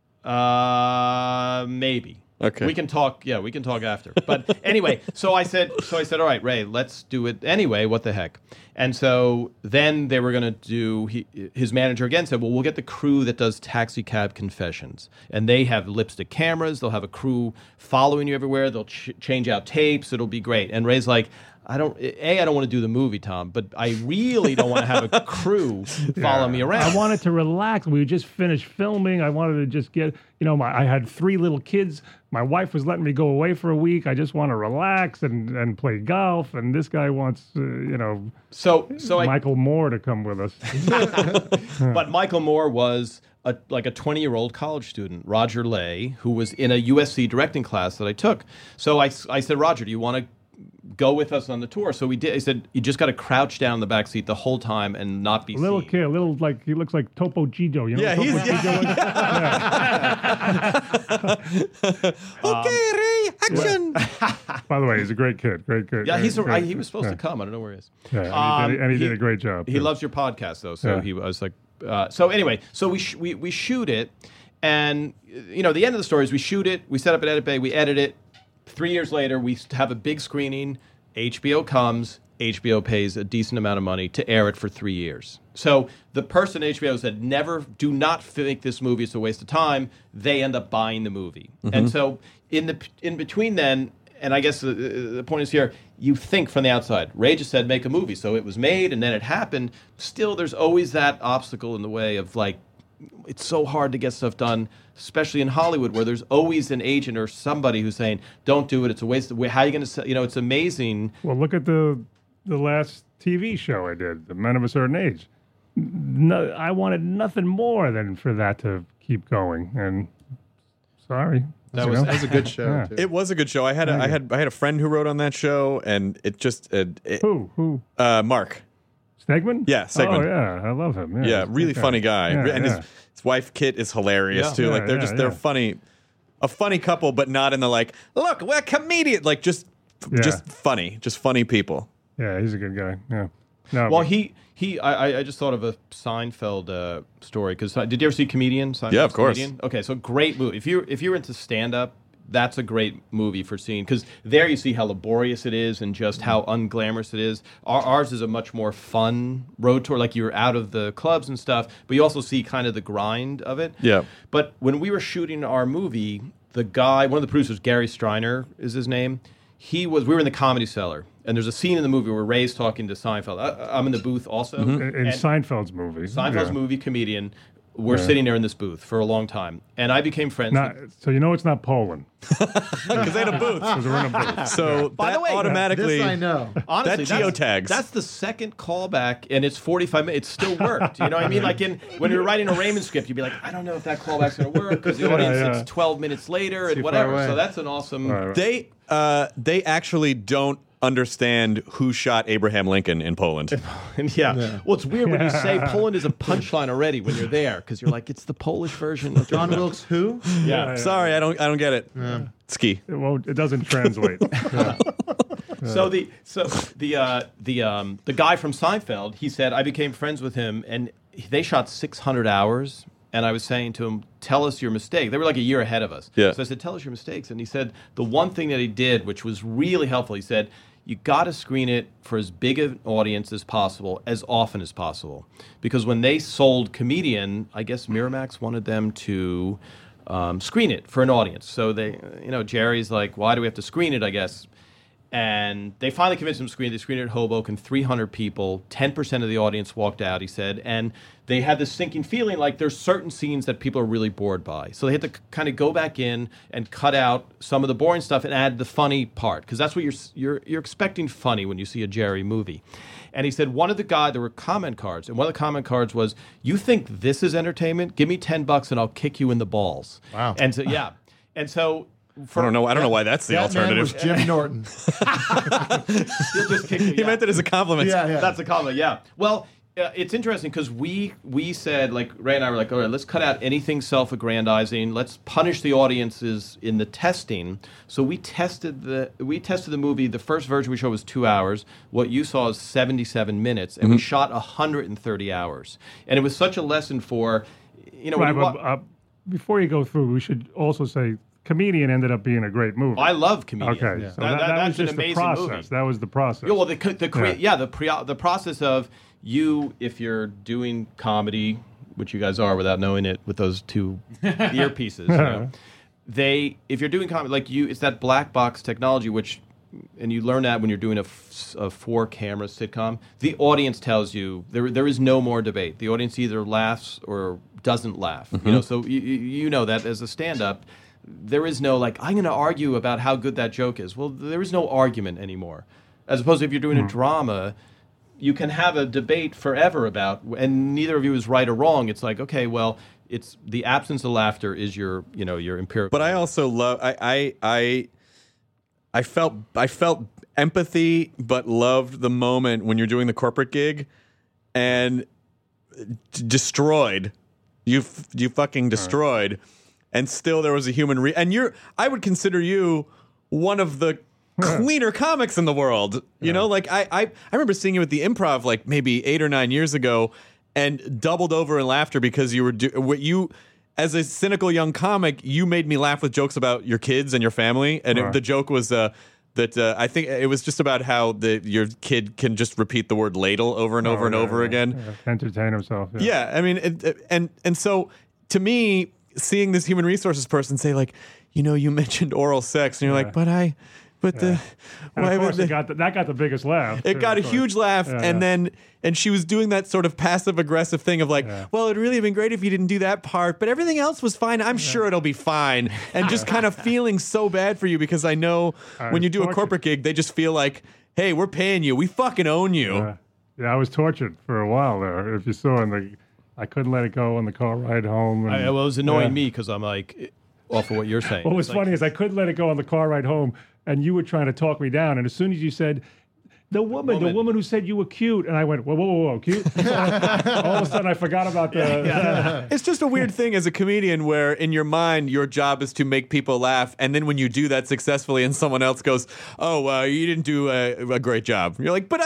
Maybe. Okay. We can talk. Yeah, we can talk after. But anyway, so I said, all right, Ray, let's do it anyway. What the heck? And so then they were going to do. His manager again said, well, we'll get the crew that does Taxi Cab Confessions, and they have lipstick cameras. They'll have a crew following you everywhere. They'll change out tapes. It'll be great. And Ray's like, I don't want to do the movie, Tom, but I really don't want to have a crew follow me around. I wanted to relax. We just finished filming. I wanted to just get, I had 3 little kids. My wife was letting me go away for a week. I just want to relax and play golf. And this guy wants, so Michael Moore to come with us. But Michael Moore was like a 20-year-old college student, Roger Lay, who was in a USC directing class that I took. So I said, Roger, do you want to go with us on the tour? So we did. I said, you just got to crouch down in the back seat the whole time and not be seen. Little kid, like he looks like Topo Gigio. Yeah, he's okay, Ray, action. By the way, he's a great kid. Great kid. Yeah, he was supposed to come. I don't know where he is. Yeah, and he did a great job. He loves your podcast though, so he was like. So anyway, so we shoot it, and the end of the story is we shoot it, we set up at Edit Bay, we edit it. 3 years later, we have a big screening. HBO comes. HBO pays a decent amount of money to air it for 3 years. So the person at HBO said, do not think this movie is a waste of time. They end up buying the movie. Mm-hmm. And so in between then, and I guess the point is here, you think from the outside. Ray just said make a movie. So it was made and then it happened. Still, there's always that obstacle in the way of like, it's so hard to get stuff done, especially in Hollywood, where there's always an agent or somebody who's saying, "Don't do it. It's a waste of. How are you going to? It's amazing." Well, look at the last TV show I did, The Men of a Certain Age. No, I wanted nothing more than for that to keep going. And sorry, that was a good show. Yeah. It was a good show. I had a friend who wrote on that show, and it just who Mark. Stegman? Yeah, Stegman. Oh, yeah, I love him. Yeah, really funny guy. Yeah, and his wife, Kit, is hilarious, too. Like, they're funny. A funny couple, but not in the, like, look, we're comedian. Like, just funny. Just funny people. Yeah, he's a good guy. Yeah. No, well, I just thought of a Seinfeld story. Because did you ever see Comedian? Seinfeld's yeah, of course. Comedian? Okay, so great movie. If you're into stand-up, that's a great movie for seeing, because there you see how laborious it is and just how unglamorous it is. Ours is a much more fun road tour, like you're out of the clubs and stuff, but you also see kind of the grind of it. Yeah. But when we were shooting our movie, the guy, one of the producers, Gary Striner is his name, we were in the Comedy Cellar, and there's a scene in the movie where Ray's talking to Seinfeld. I'm in the booth also. Mm-hmm. In Seinfeld's movie. Seinfeld's movie, Comedian. We're sitting there in this booth for a long time, and I became friends. So it's not Poland because they had a booth. Because we're in a booth. So by the way, automatically, this I know. Honestly, that geotags. That's the second callback, and it's 45 minutes. It still worked. You know what I mean? Like when you're writing a Raymond script, you'd be like, I don't know if that callback's going to work because the audience it's 12 minutes later and whatever. So that's an awesome. Right. They actually don't understand who shot Abraham Lincoln in Poland. Yeah. Well, it's weird when you say Poland is a punchline already when you're there, because you're like, it's the Polish version of John Wilkes who? Yeah. Sorry, I don't get it. Ski. It doesn't translate. So the guy from Seinfeld, he said, I became friends with him, and they shot 600 hours. And I was saying to him, tell us your mistake. They were like a year ahead of us. Yeah. So I said, tell us your mistakes. And he said, the one thing that he did, which was really helpful, he said, you got to screen it for as big an audience as possible, as often as possible. Because when they sold Comedian, I guess Miramax wanted them to screen it for an audience. So they, Jerry's like, why do we have to screen it, I guess? And they finally convinced him to screen. They screened it at Hoboken, 300 people, 10% of the audience walked out, he said. And they had this sinking feeling like there's certain scenes that people are really bored by. So they had to kind of go back in and cut out some of the boring stuff and add the funny part, because that's what you're expecting funny when you see a Jerry movie. And he said there were comment cards, and one of the comment cards was, "You think this is entertainment? Give me $10 and I'll kick you in the balls." Wow. And so and so. I don't know why that's the that alternative. Man was Jim Norton. He'll just kick you. He meant it as a compliment. Yeah. That's a compliment. Yeah. Well, it's interesting because we said, like, Ray and I were like, all right, let's cut out anything self-aggrandizing. Let's punish the audiences in the testing. So we tested the movie. The first version we showed was 2 hours. What you saw is 77 minutes, and we shot 130 hours. And it was such a lesson for, Right, before you go through, we should also say Comedian ended up being a great movie. I love Comedian. Okay, Yeah. so that was just the process. Movie. That was the process. Yeah, well, the process of you, if you're doing comedy, which you guys are without knowing it, with those two earpieces, if you're doing comedy, like it's that black box technology, and you learn that when you're doing a 4-camera sitcom. The audience tells you there is no more debate. The audience either laughs or doesn't laugh. Mm-hmm. So you know that as a stand-up. There is no, like, I'm going to argue about how good that joke is. Well, there is no argument anymore. As opposed to if you're doing a drama, you can have a debate forever about, and neither of you is right or wrong. It's like, okay, well, it's the absence of laughter is your empirical. But I also love, I felt empathy, but loved the moment when you're doing the corporate gig and destroyed. You fucking destroyed. And still there was a human and I would consider you one of the cleaner comics in the world. You know, like I remember seeing you at the Improv like maybe 8 or 9 years ago and doubled over in laughter because you were as a cynical young comic, you made me laugh with jokes about your kids and your family. And the joke was that I think it was just about how your kid can just repeat the word ladle over and over and over again. Yeah. Entertain himself. Yeah, I mean, and so to me, seeing this human resources person say, like, you mentioned oral sex, and you're like, and of course that got the biggest laugh. It got a huge laugh, and she was doing that sort of passive aggressive thing of like, well, it'd really have been great if you didn't do that part, but everything else was fine. I'm sure it'll be fine, and just kind of feeling so bad for you because I know when you do a corporate gig, they just feel like, hey, we're paying you, we fucking own you. Yeah, I was tortured for a while there. If you saw I couldn't let it go on the car ride home. And, it was annoying me because I'm like, off of what you're saying. What was funny is I couldn't let it go on the car ride home, and you were trying to talk me down. And as soon as you said, the woman who said you were cute, and I went, whoa, cute? All of a sudden I forgot about the... It's just a weird thing as a comedian where in your mind, your job is to make people laugh. And then when you do that successfully and someone else goes, you didn't do a great job. You're like,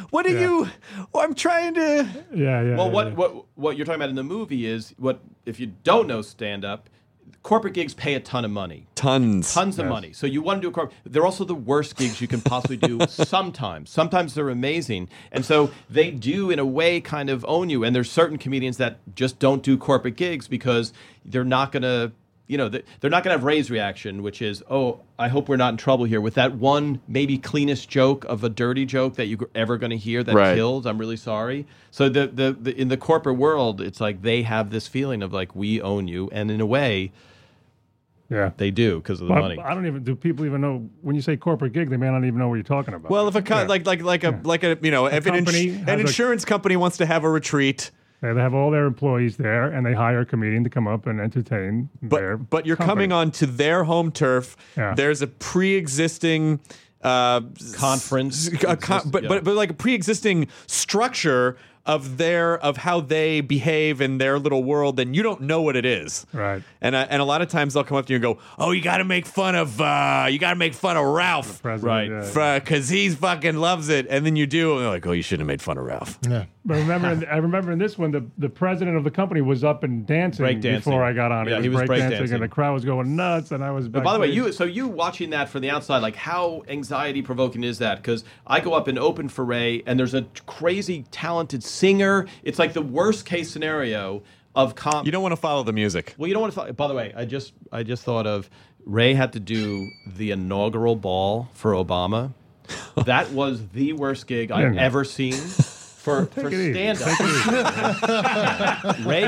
I'm trying to... Well, what you're talking about in the movie is if you don't know stand-up, corporate gigs pay a ton of money. Tons of money. So you want to do a corporate... They're also the worst gigs you can possibly do sometimes. Sometimes they're amazing. And so they do, in a way, kind of own you. And there's certain comedians that just don't do corporate gigs because they're not going to... they're not going to have Ray's reaction, which is, I hope we're not in trouble here with that one maybe cleanest joke of a dirty joke that you're ever going to hear that killed. I'm really sorry. So the in the corporate world, it's like they have this feeling of like, we own you. And in a way... Yeah, they do because of the money. I don't even. Do people even know when you say corporate gig? They may not even know what you're talking about. Well, if if an insurance company wants to have a retreat, they have all their employees there, and they hire a comedian to come up and entertain. But you're coming onto their home turf. Yeah. There's a pre-existing conference, but like a pre-existing structure of how they behave in their little world, then you don't know what it is. Right. And a lot of times they'll come up to you and go, "Oh, you got to make fun of Ralph, right? Because he fucking loves it." And then you do, and they're like, "Oh, you shouldn't have made fun of Ralph." Yeah. But I remember in this one, the president of the company was up and dancing before I got on. Yeah, he was breakdancing, and the crowd was going nuts, and I was. But by the way, you watching that from the outside, like how anxiety provoking is that? Because I go up and open for Ray, and there's a crazy talented singer. It's like the worst case scenario of You don't want to follow the music. Well, you don't want to follow. By the way, I just thought of Ray had to do the inaugural ball for Obama. That was the worst gig I've ever seen. For stand-up. Ray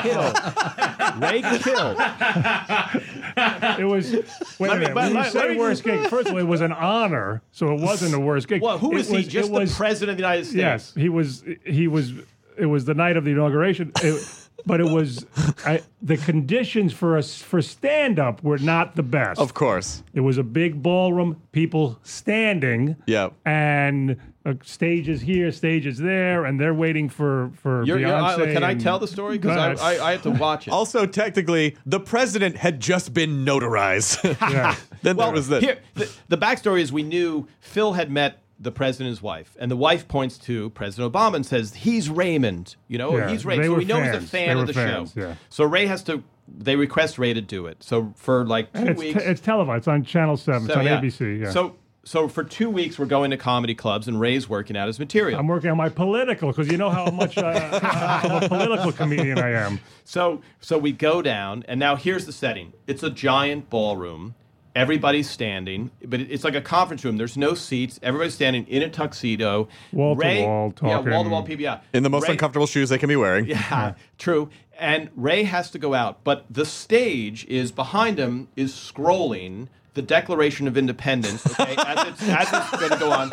killed. It was. Wait a minute. When you say worst gig, first of all, it was an honor, so it wasn't a worst gig. Well, who is he? Just the president of the United States. Yes, he was. It was the night of the inauguration. But it was the conditions for stand-up were not the best. Of course. It was a big ballroom, people standing. Yep. And stages here, stages there, and they're waiting for Beyonce. Can I tell the story? Because I had to watch it. Also, technically, the president had just been notarized. Yeah. Then well, there was this. Here, the backstory is we knew Phil had met the president's wife, and the wife points to President Obama and says, he's Raymond. He's Raymond. So we know he's a fan of the show. Yeah. So Ray they request Ray to do it. So for like 2 weeks. It's televised. It's on Channel 7. It's on ABC. Yeah. So for 2 weeks, we're going to comedy clubs, and Ray's working out his material. I'm working on my political, because you know how much of a political comedian I am. So we go down, and now here's the setting. It's a giant ballroom. Everybody's standing, but it's like a conference room. There's no seats. Everybody's standing in a tuxedo. Wall to wall, talking. Yeah, wall to wall people, yeah. In the most uncomfortable shoes they can be wearing. Yeah, true. And Ray has to go out, but the stage is behind him is scrolling the Declaration of Independence, okay, as it's going to go on.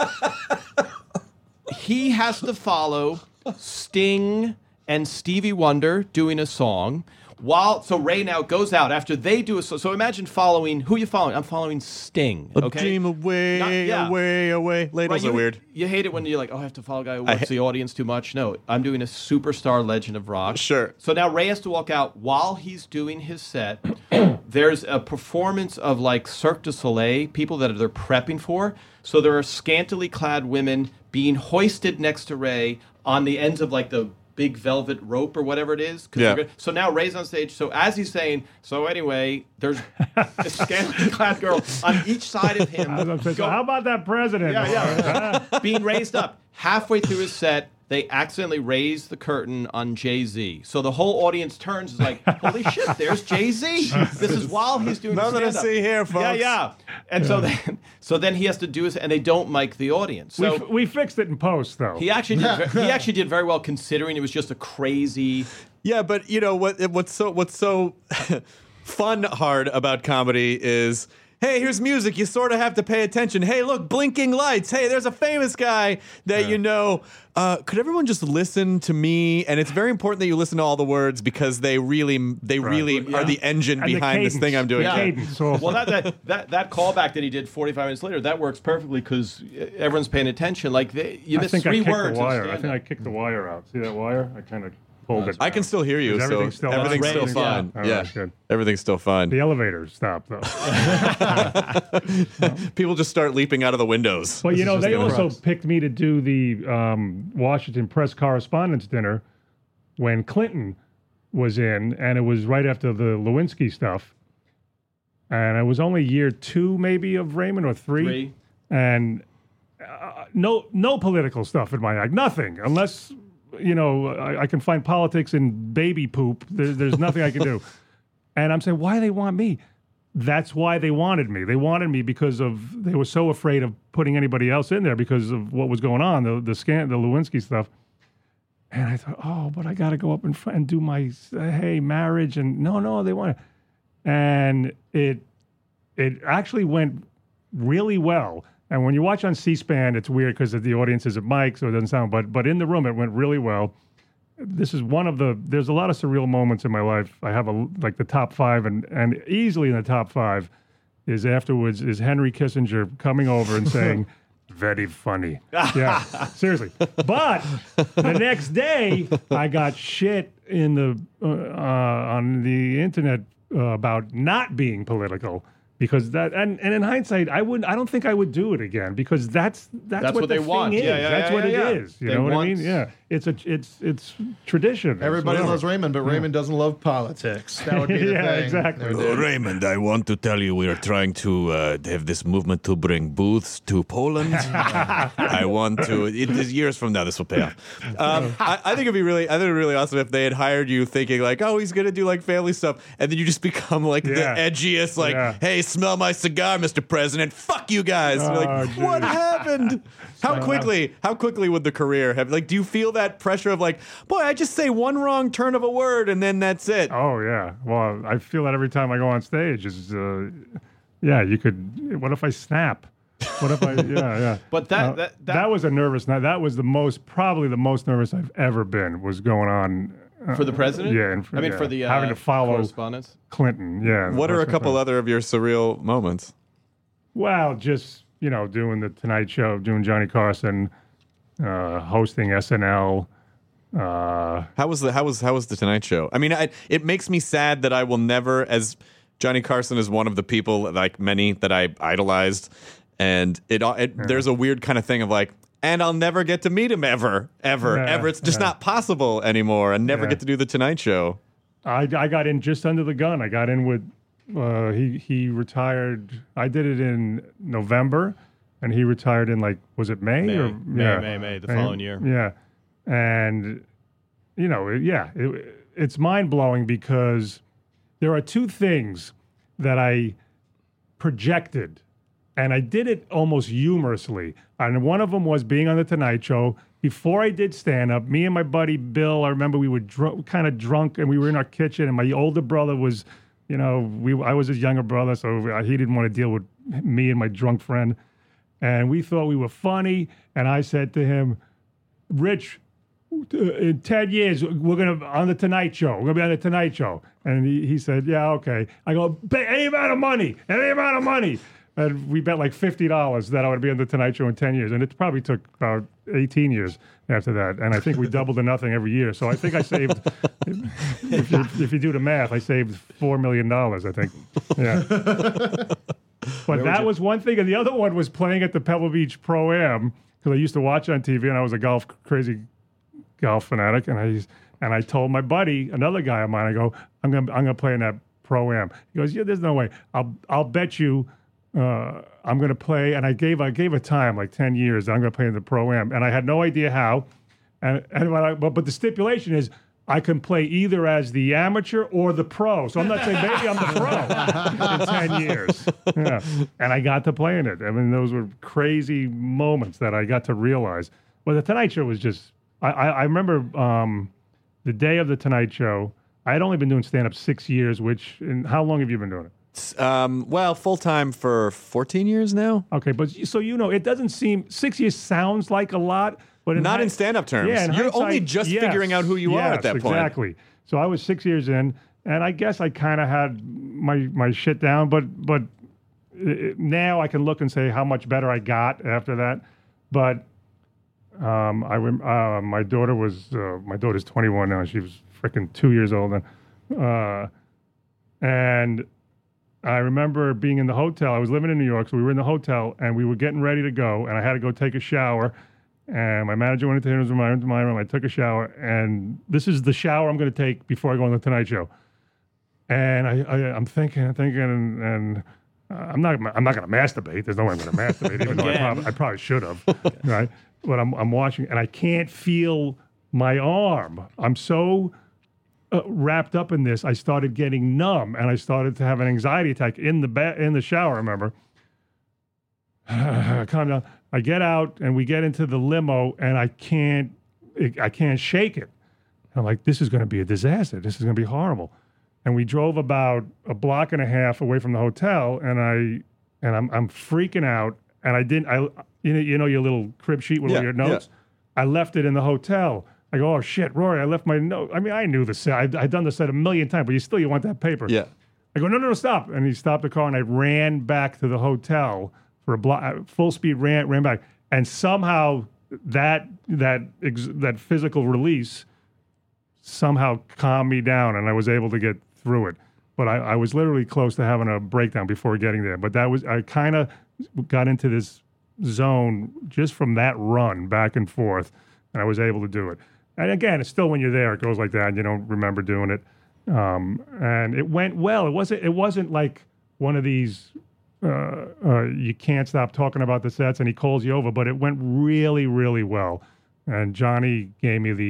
He has to follow Sting and Stevie Wonder doing a song. So Ray now goes out after they do a song. So imagine following, who are you following? I'm following Sting. A Okay? dream away. Labels are weird. You hate it when you're like, I have to follow a guy who works the audience too much. No, I'm doing a superstar legend of rock. Sure. So now Ray has to walk out while he's doing his set. There's a performance of like Cirque du Soleil, people that they're prepping for. So there are scantily clad women being hoisted next to Ray on the ends of like the big velvet rope or whatever it is. Yeah. So now Ray's on stage. So as he's saying, so anyway, there's a scantily clad girl on each side of him. How about that president? Being raised up. Halfway through his set, they accidentally raise the curtain on Jay-Z. So the whole audience turns and is like, holy shit, there's Jay-Z. This is while he's doing Nothing to see here, folks. Yeah. And so then he has to do his, and they don't mic the audience. So we fixed it in post, though. he actually did very well considering it was just a crazy. Yeah, but you know what's so fun hard about comedy is, hey, here's music. You sort of have to pay attention. Hey, look, blinking lights. Hey, there's a famous guy that you know. Could everyone just listen to me? And it's very important that you listen to all the words because they really are the engine behind this thing I'm doing. Well, that callback that he did 45 minutes later, that works perfectly because everyone's paying attention. Like you missed 3 words. I think I kicked the wire out. See that wire? I kind of pulled it. I can still hear you, so everything's still fine. Yeah, good. Everything's still fine. The elevator stopped, though. People just start leaping out of the windows. But, they also picked me to do the Washington Press Correspondents' Dinner when Clinton was in, and it was right after the Lewinsky stuff. And it was only year 2, maybe, of Raymond, or 3. And no political stuff in my act. Nothing, unless... I can find politics in baby poop. There's nothing I can do. And I'm saying, why do they want me? That's why they wanted me. They wanted me because they were so afraid of putting anybody else in there because of what was going on, the Lewinsky stuff. And I thought, but I got to go up and do my, marriage. And no, they want it. And it actually went really well. And when you watch on C-SPAN, it's weird because the audience is at mic, so it doesn't sound. But in the room, it went really well. This is there's a lot of surreal moments in my life. I have the top 5, and easily in the top 5 is afterwards is Henry Kissinger coming over and saying, "Very funny." Yeah, seriously. But the next day, I got shit in on the internet about not being political. Because and in hindsight, I don't think I would do it again because that's what they the want. thing is. That's what it is. You know what I mean? Yeah. it's tradition. Everybody loves Raymond, but Raymond doesn't love politics. That would be the thing. Exactly. Raymond, I want to tell you we are trying to have this movement to bring booths to Poland. I want to. It is years from now. This will pay off. I think it'd be really awesome if they had hired you thinking like, oh, he's gonna do like family stuff, and then you just become like the edgiest, like, hey, smell my cigar, Mr. President. Fuck you guys. Like, what happened? How quickly would the career have? Like, do you feel that pressure of like, boy, I just say one wrong turn of a word and then that's it? Oh yeah. Well, I feel that every time I go on stage. You could. What if I snap? What if I? Yeah. But that was a nervous night. That was probably the most nervous I've ever been. Was going on. For the president? Yeah. For the having to follow correspondence? Clinton. Yeah. What are a couple other of your surreal moments? Well, just doing the Tonight Show, doing Johnny Carson, hosting SNL. How was the Tonight Show? I mean, it makes me sad that I will never, as Johnny Carson is one of the people like many that I idolized, and there's a weird kind of thing of like, and I'll never get to meet him ever. It's just not possible anymore, and never get to do the Tonight Show. I got in just under the gun. I got in with. He retired. I did it in November, and he retired in was it May? May the following year. Yeah, and it's mind blowing because there are two things that I projected, and I did it almost humorously. And one of them was being on the Tonight Show. Before I did stand up, me and my buddy Bill, I remember we were kind of drunk, and we were in our kitchen, and my older brother was. I was his younger brother, so he didn't want to deal with me and my drunk friend. And we thought we were funny. And I said to him, Rich, in 10 years, we're going to on the Tonight Show. We're going to be on the Tonight Show. And he said, yeah, okay. I go, any amount of money. And we bet like $50 that I would be on the Tonight Show in 10 years. And it probably took about 18 years after that. And I think we doubled to nothing every year. So I think I saved, if you do the math, I saved $4 million, I think. Yeah. But that was one thing. And the other one was playing at the Pebble Beach Pro-Am, because I used to watch on TV, and I was a crazy golf fanatic. And I told my buddy, another guy of mine, I go, I'm gonna play in that Pro-Am. He goes, yeah, there's no way. I'll bet you I'm going to play, and I gave a time, like 10 years, I'm going to play in the Pro-Am, and I had no idea how, but the stipulation is I can play either as the amateur or the pro, so I'm not saying maybe I'm the pro in 10 years. Yeah. And I got to play in it. I mean, those were crazy moments that I got to realize. Well, the Tonight Show was just, I remember the day of the Tonight Show, I had only been doing stand-up 6 years, and how long have you been doing it? Well, full-time for 14 years now. Okay, but so it doesn't seem 6 years sounds like a lot, but not in stand-up terms. Yeah, you're only just figuring out who you are at that point. Exactly. So I was 6 years in, and I guess I kind of had my shit down, but now I can look and say how much better I got after that. But my daughter's 21 now. She was freaking 2 years old then, and I remember being in the hotel. I was living in New York, so we were in the hotel, and we were getting ready to go, and I had to go take a shower. And my manager went into my room. I took a shower, and this is the shower I'm going to take before I go on the Tonight Show. And I'm thinking, and I'm not going to masturbate. There's no way I'm going to masturbate, even though I probably should have, right? But I'm watching, and I can't feel my arm. I'm so wrapped up in this, I started getting numb, and I started to have an anxiety attack in the shower. I remember. Calm down. I get out, and we get into the limo, and I can't shake it. I'm like, this is going to be a disaster. This is going to be horrible. And we drove about a block and a half away from the hotel, and I'm freaking out. And you know your little crib sheet with all your notes. Yeah. I left it in the hotel. I go, oh shit, Rory, I left my note. I mean, I knew the set. I'd done the set a million times, but you want that paper. Yeah. I go, no, stop. And he stopped the car, and I ran back to the hotel for a block, full speed, ran back. And somehow that physical release somehow calmed me down, and I was able to get through it. But I was literally close to having a breakdown before getting there. But I kind of got into this zone just from that run back and forth, and I was able to do it. And again, it's still when you're there, it goes like that, and you don't remember doing it. And it went well. It wasn't like one of these you can't stop talking about the sets, and he calls you over. But it went really, really well. And Johnny gave me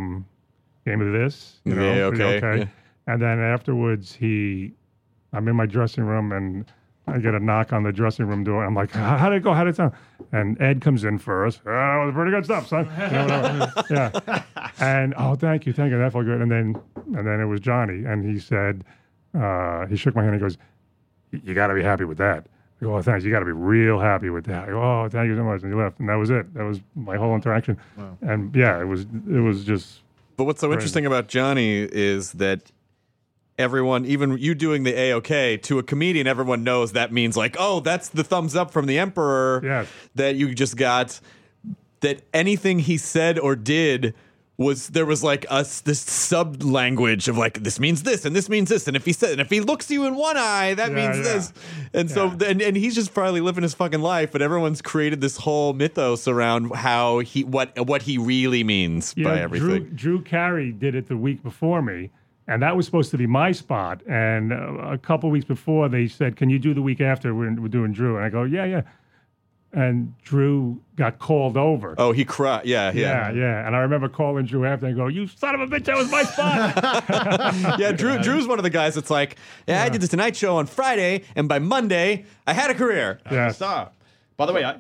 this. You know, okay. Yeah. And then afterwards, I'm in my dressing room, and I get a knock on the dressing room door. I'm like, how did it go? How did it sound? And Ed comes in first. Oh, it was pretty good stuff, son. Yeah. And thank you. That felt good. And then it was Johnny, and he said, he shook my hand. And he goes, "You got to be happy with that." I go, "Oh, thanks. You got to be real happy with that." I go, "Oh, thank you so much." And he left, and that was it. That was my whole interaction. Wow. And yeah, it was just. But what's so interesting about Johnny is that everyone, even you doing the A-OK, to a comedian, everyone knows that means like, oh, that's the thumbs up from the Emperor that you just got. That anything he said or did there was like this sub language of like, this means this and this means this, and if he looks you in one eye, that means this, and so and he's just probably living his fucking life, but everyone's created this whole mythos around how what he really means by everything. Drew Carey did it the week before me. And that was supposed to be my spot. And a couple weeks before, they said, "Can you do the week after? We're doing Drew." And I go, "Yeah." And Drew got called over. Oh, he cried. Yeah. And I remember calling Drew after and go, "You son of a bitch, that was my spot." Yeah, Drew's one of the guys that's like, I did the Tonight Show on Friday, and by Monday, I had a career. Yeah. Stop. By the way,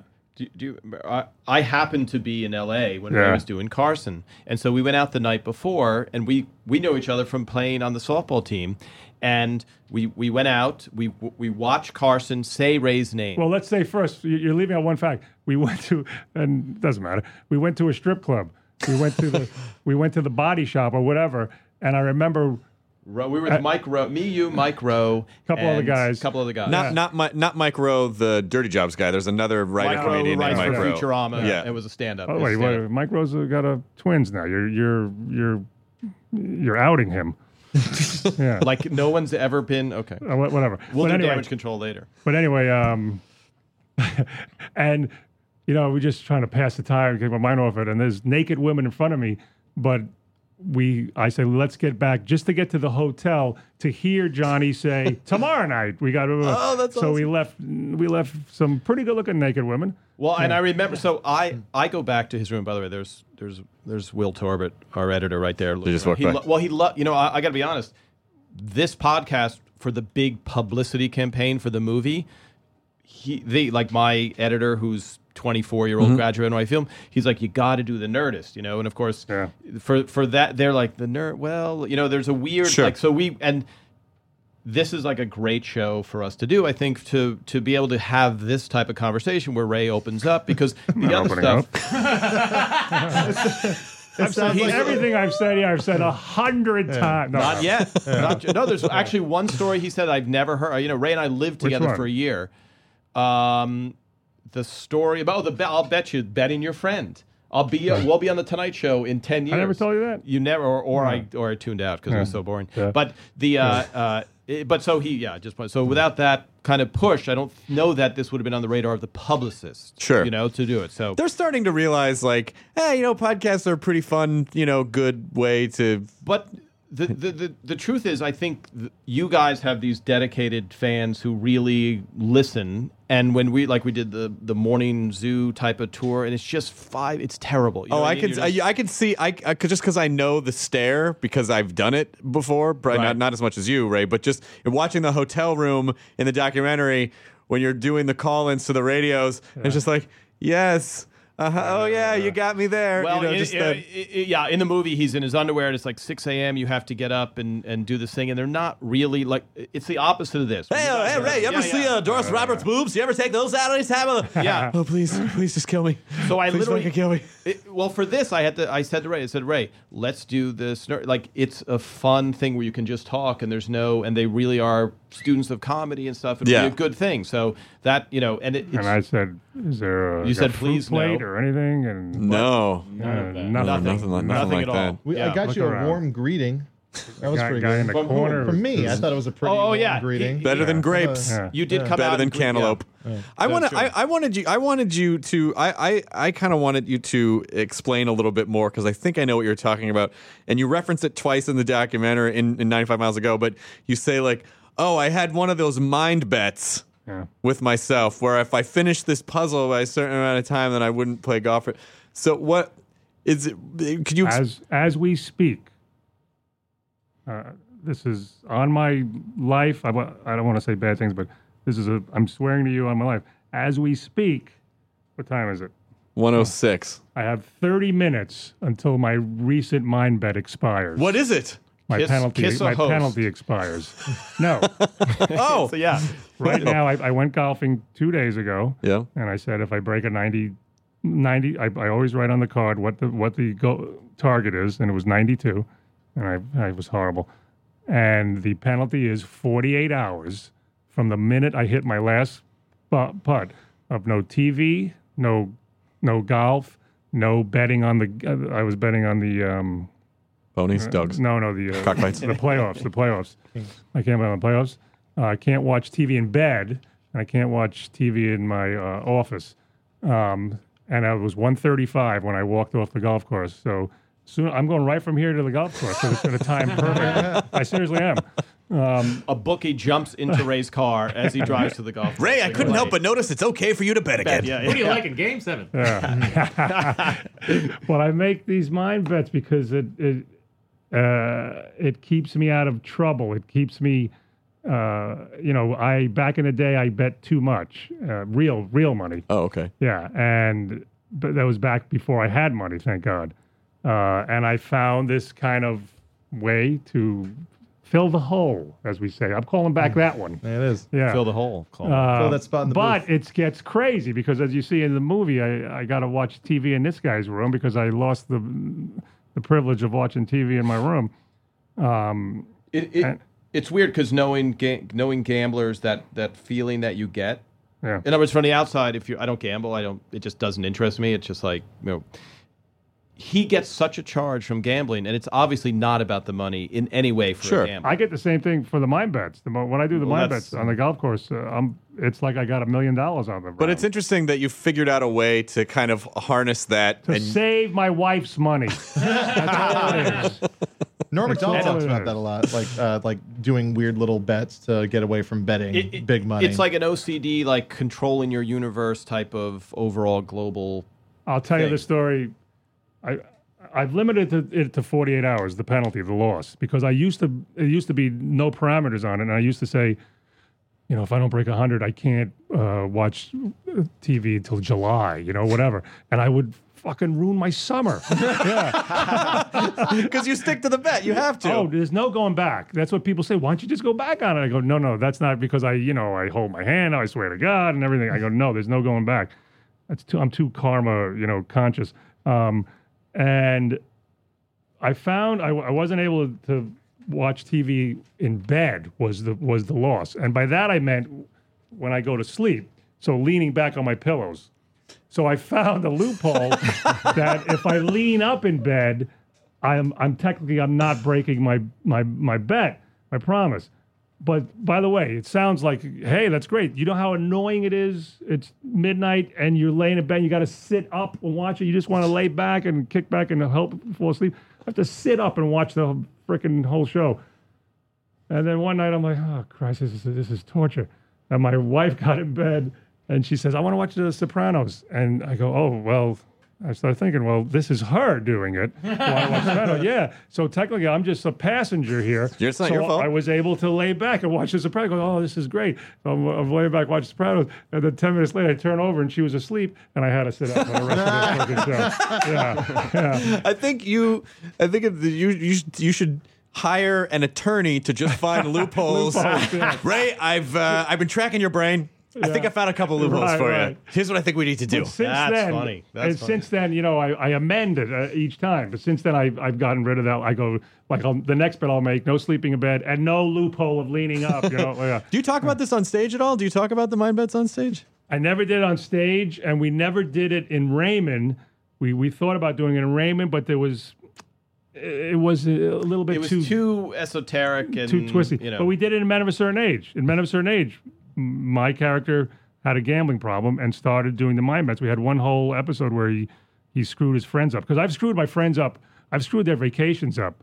I happened to be in L.A. when Ray was doing Carson, and so we went out the night before, and we know each other from playing on the softball team, and we went out, we watched Carson say Ray's name. Well, let's say first, you're leaving out one fact. We went to, and it doesn't matter. We went to a strip club. We went to the Body Shop or whatever, and I remember. We were with Mike Rowe, me, you, Mike Rowe, couple other guys. Not Mike Rowe, the Dirty Jobs guy. There's another writer comedian named Mike Rowe. Futurama. Yeah, it was a stand-up. Oh wait, Mike Rowe's got twins now. You're outing him. Yeah, like no one's ever been. Okay, whatever. We'll do damage control later. But anyway, and we're just trying to pass the time, get my mind off it, and there's naked women in front of me, but. I say, let's get back just to get to the hotel to hear Johnny say, tomorrow night we got to. Oh, that's so awesome. we left some pretty good looking naked women. Well, and I remember. So I go back to his room. By the way, there's Will Torbett, our editor, right there. You just walked by. I got to be honest. This podcast for the big publicity campaign for the movie, like my editor who's 24-year-old graduate in my film. He's like, you got to do the Nerdist, and of course, for that they're like the nerd. Well, there's a weird and this is like a great show for us to do. I think to be able to have this type of conversation where Ray opens up because the other stuff. Everything I've said here, I've said 100 times. No, not yet. There's actually one story he said I've never heard. Ray and I lived together for a year. The story about I'll bet you betting your friend. We'll be on the Tonight Show in 10 years. I never told you that. You never, or I tuned out because it was so boring. Yeah. But so without that kind of push, I don't know that this would have been on the radar of the publicist. Sure, to do it. So they're starting to realize, like, podcasts are a pretty fun, good way to. But the truth is, I think you guys have these dedicated fans who really listen. And when we did the morning zoo type of tour, and it's just it's terrible. I can see just because I know the stare because I've done it before, but not as much as you, Ray. But just watching the hotel room in the documentary when you're doing the call-ins to the radios, it's just like, yes. Oh yeah, you got me there. Well, in the movie, he's in his underwear, and it's like 6 a.m. You have to get up and do this thing, and they're not really like. It's the opposite of this. Hey, Ray, you ever see Doris Roberts' boobs? You ever take those out anytime? Yeah. Oh, please just kill me. So I please literally kill me. For this, I said to Ray, let's do this. Like, it's a fun thing where you can just talk, and and they really are students of comedy and stuff. It'd be a good thing. So that and I said, is there a? You said fruit please plate or anything? And no, nothing like at all. that. I got you a warm greeting That was pretty guy good. in the corner. For me, I thought it was a pretty long greeting. Better than grapes. You did come Better out than and cantaloupe. I wanted you to. I kind of wanted you to explain a little bit more because I think I know what you're talking about. And you reference it twice in the documentary in 95 Miles Ago. But you say like, "Oh, I had one of those mind bets with myself where if I finished this puzzle by a certain amount of time, then I wouldn't play golf." So what is it? Could you as we speak? This is on my life. I don't want to say bad things, but this is I'm swearing to you on my life. As we speak, what time is it? 1:06. I have 30 minutes until my recent mind bet expires. What is it? My penalty expires. No. Oh. So yeah. Right now, I went golfing 2 days ago. Yeah. And I said if I break a 90, I always write on the card what the target is, and it was 92. And I was horrible. And the penalty is 48 hours from the minute I hit my last putt of no TV, no golf, no betting on the. I was betting on the. Ponies, dogs. No, the cockfights. The playoffs. I can't bet on the playoffs. I can't watch TV in bed, and I can't watch TV in my office. And it was 1:35 when I walked off the golf course. So. Soon I'm going right from here to the golf course, so it's going to time perfect. I seriously am. A bookie jumps into Ray's car as he drives to the golf course. Ray, I couldn't help but notice it's okay for you to bet again. Yeah. What do you like in Game 7? Yeah. Well, I make these mind bets because it keeps me out of trouble. It keeps me, back in the day I bet too much, real money. Oh, okay. Yeah, but that was back before I had money, thank God. And I found this kind of way to fill the hole, as we say. I'm calling back that one. It is. Yeah. Fill the hole. Fill that spot in the But booth. it gets crazy because, as you see in the movie, I got to watch TV in this guy's room because I lost the privilege of watching TV in my room. It's weird because knowing gamblers, that feeling that you get. Yeah. In other words, from the outside, I don't gamble, it just doesn't interest me. It's just like, he gets such a charge from gambling, and it's obviously not about the money in any way for a gambler. I get the same thing for the mind bets. When I do the mind bets on the golf course, it's like I got $1 million out of it. But it's interesting that you figured out a way to kind of harness that. To save my wife's money. That's all it is. Norm Macdonald talks about that a lot, like doing weird little bets to get away from betting big money. It's like an OCD, like controlling your universe type of overall global I'll tell you the story. I've limited it to 48 hours, the penalty, the loss, because it used to be no parameters on it, and I used to say, if I don't break 100, I can't watch TV until July, whatever, and I would fucking ruin my summer. Because you stick to the bet, you have to. Oh, there's no going back. That's what people say. Why don't you just go back on it? I go, no, that's not because I hold my hand, I swear to God, and everything. I go, no, there's no going back. I'm too karma, conscious. And I found I wasn't able to watch TV in bed was the loss. And by that I meant when I go to sleep. So leaning back on my pillows. So I found a loophole that if I lean up in bed, I'm not breaking my bet, my promise. But by the way, it sounds like, hey, that's great. You know how annoying it is? It's midnight and you're laying in bed. You got to sit up and watch it. You just want to lay back and kick back and help fall asleep. I have to sit up and watch the freaking whole show. And then one night I'm like, oh, Christ, this is torture. And my wife got in bed and she says, I want to watch The Sopranos. And I go, oh, well, I started thinking, well, this is her doing it. Yeah. So technically, I'm just a passenger here. It's not your fault. I was able to lay back and watch The Sopranos. Go, oh, this is great. So I'm laying back, watching The Sopranos. And then 10 minutes later, I turn over and she was asleep, and I had to sit up for the rest of the fucking show. Yeah. I think you should hire an attorney to just find loopholes. Ray, I've been tracking your brain. I think I found a couple of loopholes for you. Here's what I think we need to do. That's funny. Since then, I amend it each time. But since then, I've gotten rid of that. I go, the next bet I'll make, no sleeping in bed and no loophole of leaning up. Do you talk about this on stage at all? Do you talk about the mind bets on stage? I never did on stage, and we never did it in Raymond. We thought about doing it in Raymond, but there was it was a little bit It was too esoteric and too twisty. You know. But we did it in Men of a Certain Age. In Men of a Certain Age, my character had a gambling problem and started doing the mind bets. We had one whole episode where he screwed his friends up, because I've screwed my friends up. I've screwed their vacations up.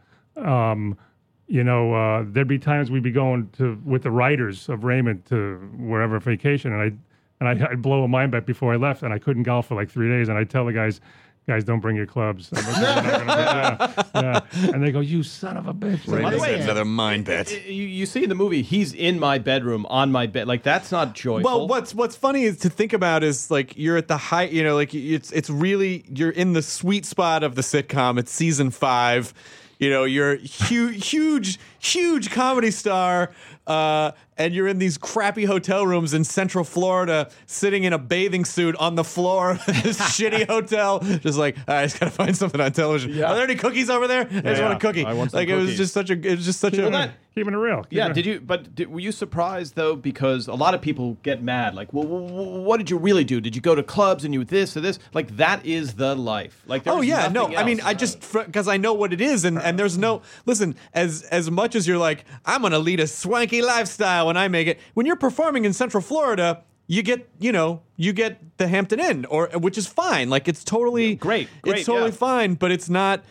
There'd be times we'd be going with the writers of Raymond to wherever vacation, and I'd blow a mind bet before I left, and I couldn't golf for like 3 days, and I'd tell the guys, don't bring your clubs. I'm like, yeah. And they go, you son of a bitch. By the way, another mind bet. You see in the movie, he's in my bedroom, on my bed. Like, that's not joyful. Well, what's funny is to think about is like you're at the height, like it's really, you're in the sweet spot of the sitcom. It's season 5. You're a huge comedy star, and you're in these crappy hotel rooms in Central Florida, sitting in a bathing suit on the floor of this shitty hotel, just like, I just gotta find something on television. Yeah. Are there any cookies over there? I just want a cookie. I want some cookies. It was just such a. Keeping it real. Were you surprised though? Because a lot of people get mad. Like, well, what did you really do? Did you go to clubs and you this or this? Like, that is the life. Like, there's nothing else. I mean, I just because I know what it is, and there's no listen. As much as you're like, I'm gonna lead a swanky lifestyle when I make it. When you're performing in Central Florida, you get the Hampton Inn, which is fine. Like, it's totally great. It's totally fine, but it's not.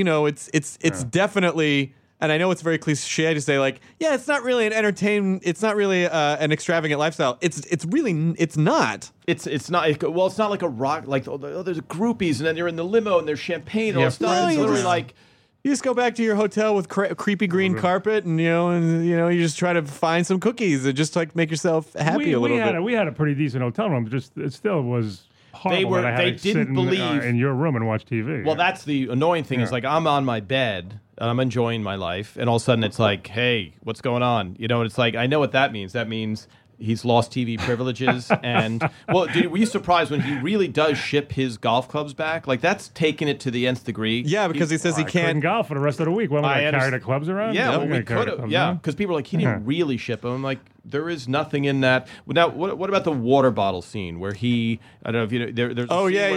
It's definitely. And I know it's very cliche to say, like, yeah, it's not really it's not really an extravagant lifestyle. It's really not. It's not. It's not like a rock. Like, there's groupies, and then you're in the limo, and there's champagne, and all this stuff. It's literally like. You just go back to your hotel with creepy green carpet, and you just try to find some cookies and just like make yourself happy a little bit. We had a pretty decent hotel room. Just it still was horrible. They didn't believe in your room and watch TV. Well, that's the annoying thing. Is like, I'm on my bed and I'm enjoying my life, and all of a sudden it's like, hey, what's going on? And it's like, I know what that means. That means he's lost TV privileges. And, well, dude, were you surprised when he really does ship his golf clubs back? Like, that's taking it to the nth degree. Yeah, because he says he can't golf for the rest of the week. Well, I carry the clubs around? Yeah, we could have. Yeah, because people are like, he didn't really ship them. I'm like, there is nothing in that. Now, what about the water bottle scene where he? I don't know if you know. There's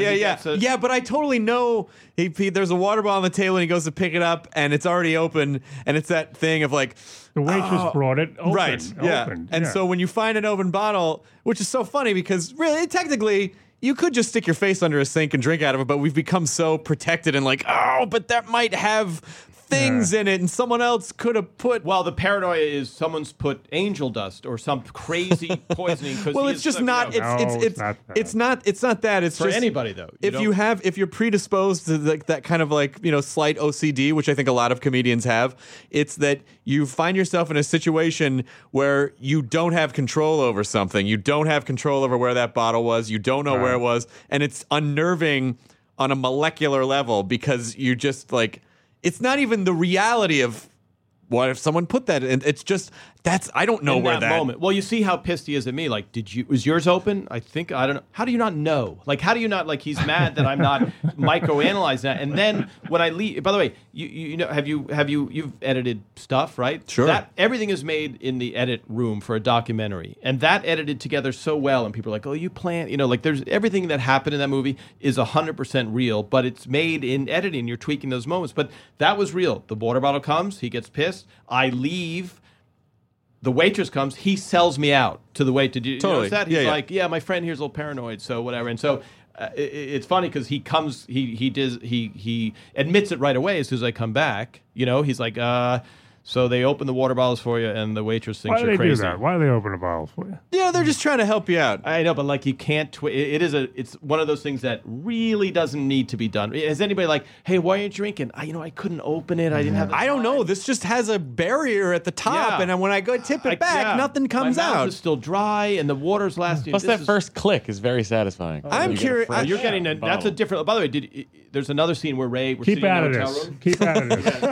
yeah. But I totally know. There's a water bottle on the table, and he goes to pick it up, and it's already open, and it's that thing of like. The waitress brought it open. Right, yeah. And so when you find an open bottle, which is so funny because really, technically, you could just stick your face under a sink and drink out of it, but we've become so protected and like, but that might have things in it, and someone else could have put. Well, the paranoia is someone's put angel dust or some crazy poisoning. Well, it's just not. It's not that. It's for just anybody though. If you're predisposed to that kind of like slight OCD, which I think a lot of comedians have, it's that you find yourself in a situation where you don't have control over something. You don't have control over where that bottle was. You don't know where it was, and it's unnerving on a molecular level because you just like. It's not even the reality of what if someone put that in. It's just I don't know in where that moment. Well, you see how pissed he is at me. Like, was yours open? I don't know. How do you not know? Like, how do you not, like, he's mad that I'm not microanalyzing that. And then when I leave, by the way, you've edited stuff, right? Sure. Everything is made in the edit room for a documentary. And that edited together so well. And people are like, oh, you plan, like there's everything that happened in that movie is 100% real, but it's made in editing. You're tweaking those moments. But that was real. The water bottle comes, he gets pissed. I leave. The waitress comes. He sells me out to the wait. Did you notice that? He's like, yeah, my friend here's a little paranoid, so whatever. And so it's funny because he comes. He admits it right away as soon as I come back. He's like, so they open the water bottles for you, and the waitress thinks you're crazy. Why do they do that? Why do they open the bottles for you? Yeah, they're just trying to help you out. I know, but like you can't. It's one of those things that really doesn't need to be done. Is anybody like, hey, why aren't you drinking? I couldn't open it. I didn't have. I don't know. This just has a barrier at the top, and when I go tip it back, nothing comes out. My mouth is still dry, and the water's lasting. Plus, first click is very satisfying. I'm curious. You're getting that's a different. By the way, there's another scene where Ray. We're sitting in a hotel room. Keep at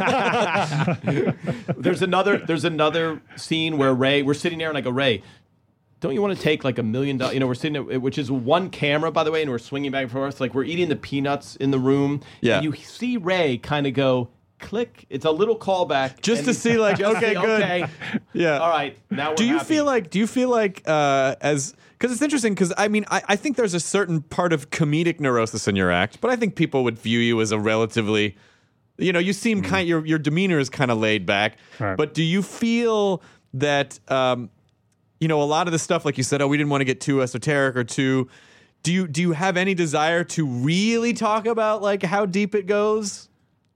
it. There's another scene where we're sitting there and I go, Ray, don't you want to take like $1 million? We're sitting there, which is one camera, by the way, and we're swinging back and forth. Like we're eating the peanuts in the room. Yeah. And you see Ray kind of go, click. It's a little callback. Just to see like, okay, good. Okay. Yeah. All right. Now we're Do you happy. feel like because it's interesting because I think there's a certain part of comedic neurosis in your act, but I think people would view you as a relatively You seem your demeanor is kind of laid back. Right. But do you feel that a lot of the stuff, like you said, we didn't want to get too esoteric or too. Do you have any desire to really talk about like how deep it goes?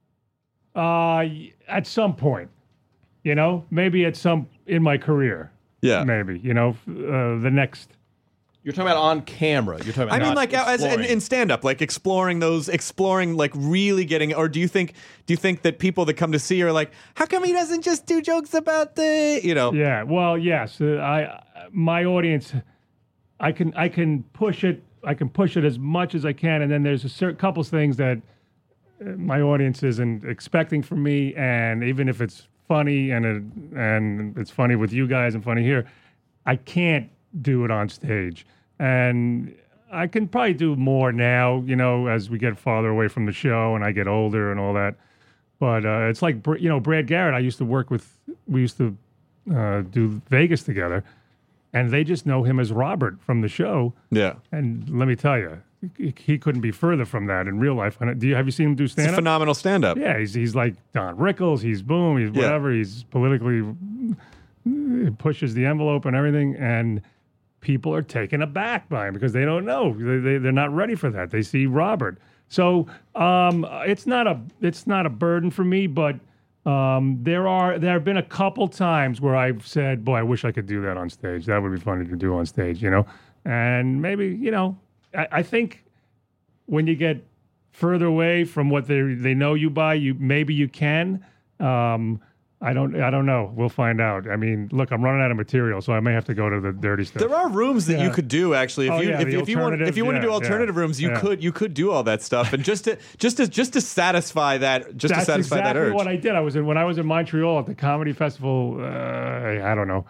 At some point, maybe in my career. Yeah. Maybe, the next. You're talking about on camera. You're talking about. I mean, like as exploring. in stand up, like exploring like really getting. Or do you think that people that come to see are like, how come he doesn't just do jokes about the, Yeah. Well, yes. My audience, I can push it. I can push it as much as I can, and then there's a certain couple things that my audience isn't expecting from me, and even if it's funny and it's funny with you guys and funny here, I can't do it on stage. And I can probably do more now, as we get farther away from the show and I get older and all that. But it's like, Brad Garrett, we used to do Vegas together, and they just know him as Robert from the show. Yeah. And let me tell you, he couldn't be further from that in real life. Have you seen him do stand-up? It's a phenomenal stand-up. Yeah, he's like Don Rickles. He's boom. He's whatever. Yeah. He's politically pushes the envelope and everything, and people are taken aback by him because they don't know. They're not ready for that. They see Robert. So it's not a burden for me, but there have been a couple times where I've said, "Boy, I wish I could do that on stage. That would be funny to do on stage," And maybe I think when you get further away from what they know you by, maybe you can. I don't know. We'll find out. I mean, look, I'm running out of material, so I may have to go to the dirty stuff. There are rooms that you could do actually. If you want to do alternative rooms, you could do all that stuff, and just to satisfy that That's that exactly urge. What I did. When I was in Montreal at the comedy festival. I don't know.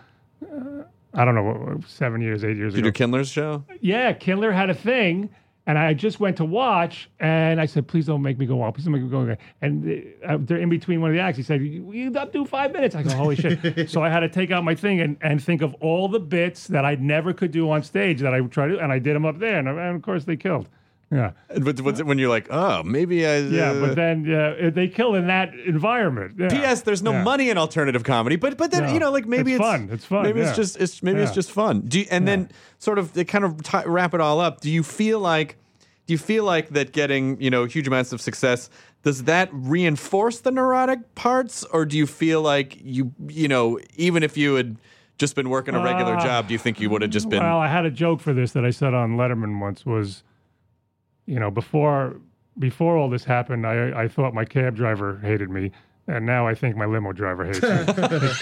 7 years, 8 years ago. Did you do Kindler's show? Yeah, Kindler had a thing, and I just went to watch, and I said, "Please don't make me go on. Please don't make me go on." And they're in between one of the acts. He said, "You do 5 minutes." I go, "Holy shit!" So I had to take out my thing and think of all the bits that I never could do on stage that I would try to, and I did them up there, and of course they killed. Yeah. But when you're like, oh, maybe I... but then they kill in that environment. Yeah. P.S. There's no money in alternative comedy, but then maybe it's fun. It's fun. Maybe it's just fun. Then sort of they kind of wrap it all up. Do you feel like that getting huge amounts of success, does that reinforce the neurotic parts, or do you feel like you even if you had just been working a regular job, do you think you would have just been? Well, I had a joke for this that I said on Letterman once was. Before all this happened, I thought my cab driver hated me, and now I think my limo driver hates me. It's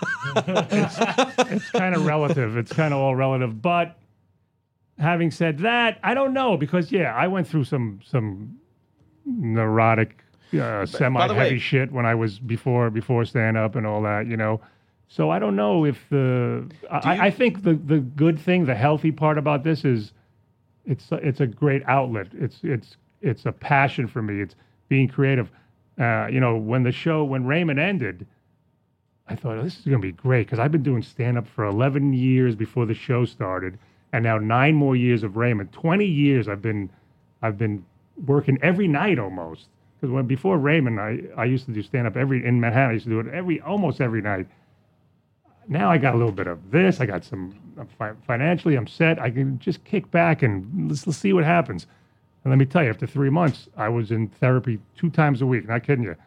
kind of relative. It's kind of all relative. But having said that, I don't know because I went through some neurotic, semi-heavy shit when I was before stand up and all that. So I don't know if I think the good thing, the healthy part about this is. It's a great outlet. It's a passion for me. It's being creative. When Raymond ended, I thought this is going to be great because I've been doing stand up for 11 years before the show started, and now 9 more years of Raymond. 20 years I've been working every night almost. Because before Raymond, I used to do stand up in Manhattan. I used to do it almost every night. Now I got a little bit of this. I got some financially. I'm set. I can just kick back and let's see what happens. And let me tell you, after 3 months, I was in therapy 2 times a week. Not kidding you.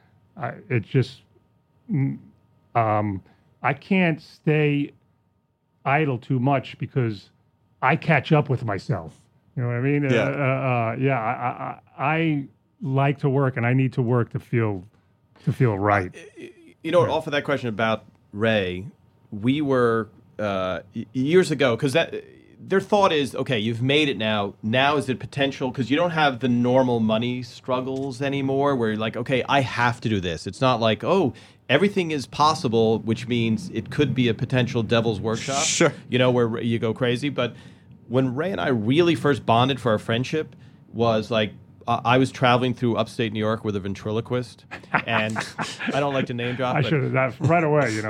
I can't stay idle too much because I catch up with myself. You know what I mean? Yeah. I like to work, and I need to work to feel right. Off of that question about Ray. We were years ago because their thought is, okay, you've made it now. Now is it potential? Because you don't have the normal money struggles anymore where you're like, okay, I have to do this. It's not like, oh, everything is possible, which means it could be a potential devil's workshop. Sure. Where you go crazy. But when Ray and I really first bonded for our friendship was like I was traveling through upstate New York with a ventriloquist, and I don't like to name drop. I should have that right away. You know,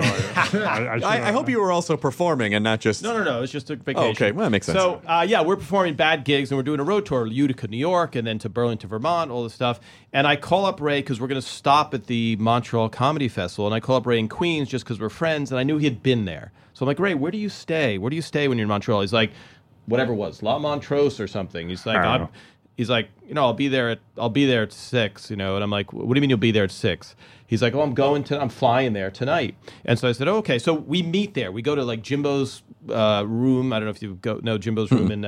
I hope you were also performing and not just. No. It's just a vacation. Oh, okay, well, that makes sense. So we're performing bad gigs, and we're doing a road tour, Utica, New York, and then to Burlington, Vermont, all this stuff. And I call up Ray because we're going to stop at the Montreal Comedy Festival, and I call up Ray in Queens just because we're friends, and I knew he had been there. So I'm like, Ray, where do you stay? Where do you stay when you're in Montreal? He's like, whatever it was, La Montrose or something. He's like, He's like, I'll be there at 6, And I'm like, what do you mean you'll be there at 6? He's like, I'm flying there tonight. And so I said, okay. So we meet there. We go to like Jimbo's room. I don't know if you know Jimbo's room in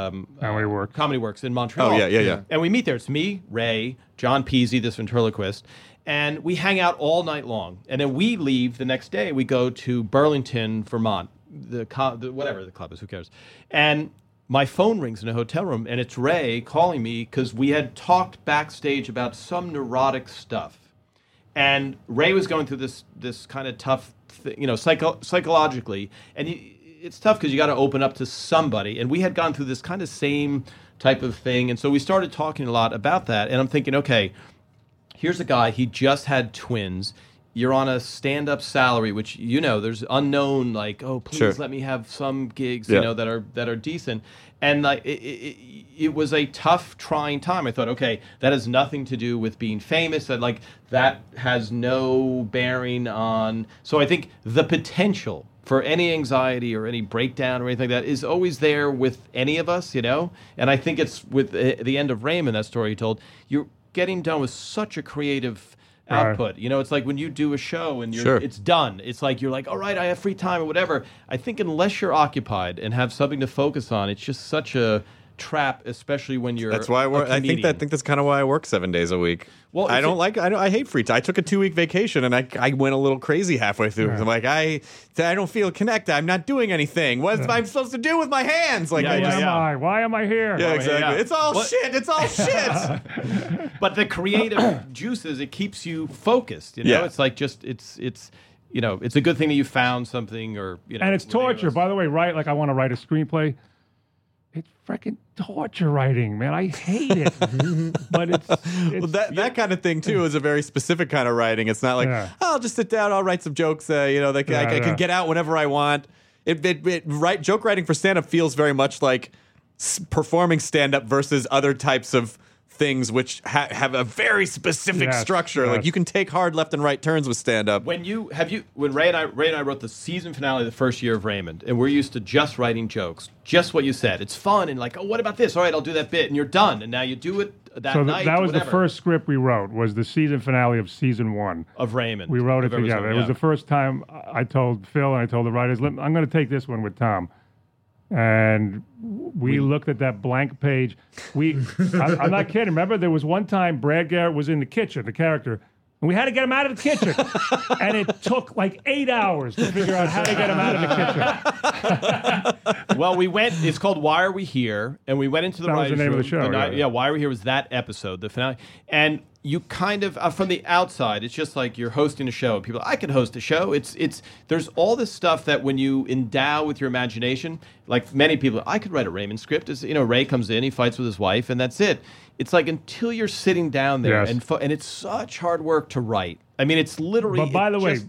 Comedy Works in Montreal. Oh, yeah. And we meet there. It's me, Ray, John Peasy, this ventriloquist. And we hang out all night long. And then we leave the next day. We go to Burlington, Vermont, whatever the club is, who cares? And my phone rings in a hotel room, and it's Ray calling me because we had talked backstage about some neurotic stuff. And Ray was going through this kind of tough thing, psychologically. And it's tough because you got to open up to somebody. And we had gone through this kind of same type of thing. And so we started talking a lot about that. And I'm thinking, okay, here's a guy, he just had twins. You're on a stand-up salary, which, there's unknown, like, oh, please let me have some gigs, that are decent. And like, it was a tough, trying time. I thought, okay, that has nothing to do with being famous. That has no bearing on. So I think the potential for any anxiety or any breakdown or anything like that is always there with any of us, And I think it's with the end of Raymond, that story he told, you're getting done with such a creative output. It's like when you do a show and it's done. It's like you're like, all right, I have free time or whatever. I think unless you're occupied and have something to focus on, it's just such a trap, especially when you're. That's why I think that's kind of why I work 7 days a week. Well, I hate free time. I took a 2-week vacation and I went a little crazy halfway through. I'm like, I don't feel connected. I'm not doing anything. What am I supposed to do with my hands? Like, why am I here? Yeah, exactly. It's all shit. It's all shit. But the creative juices, it keeps you focused. It's like it's a good thing that you found something or And it's torture, by the way, right? Like I want to write a screenplay. It's freaking torture writing, man. I hate it. But it's that kind of thing too is a very specific kind of writing. It's not like I'll just sit down, I'll write some jokes. I can get out whenever I want. Joke writing for stand-up feels very much like performing stand-up versus other types of things which have a very specific structure. Like you can take hard left and right turns with stand-up. When Ray and I wrote the season finale the first year of Raymond, and we're used to just writing jokes, just what you said. It's fun and like, oh, what about this? All right, I'll do that bit, and you're done. And now you do it that night. So that was the first script we wrote. Was the season finale of season 1 of Raymond. We wrote it together. It was the first time I told Phil and I told the writers, I'm going to take this one with Tom. And we looked at that blank page. I'm not kidding. Remember, there was one time Brad Garrett was in the kitchen, the character, and we had to get him out of the kitchen. And it took like 8 hours to figure out how to get him out of the kitchen. Well, it's called Why Are We Here? And we went into the writer's room. That was the name of the show. Why Are We Here was that episode, the finale. And you kind of, from the outside, it's just like you're hosting a show. People, I could host a show. There's all this stuff that when you endow with your imagination, like many people, I could write a Raymond script. Ray comes in, he fights with his wife, and that's it. It's like until you're sitting down there, and it's such hard work to write. I mean, it's literally. But by the way,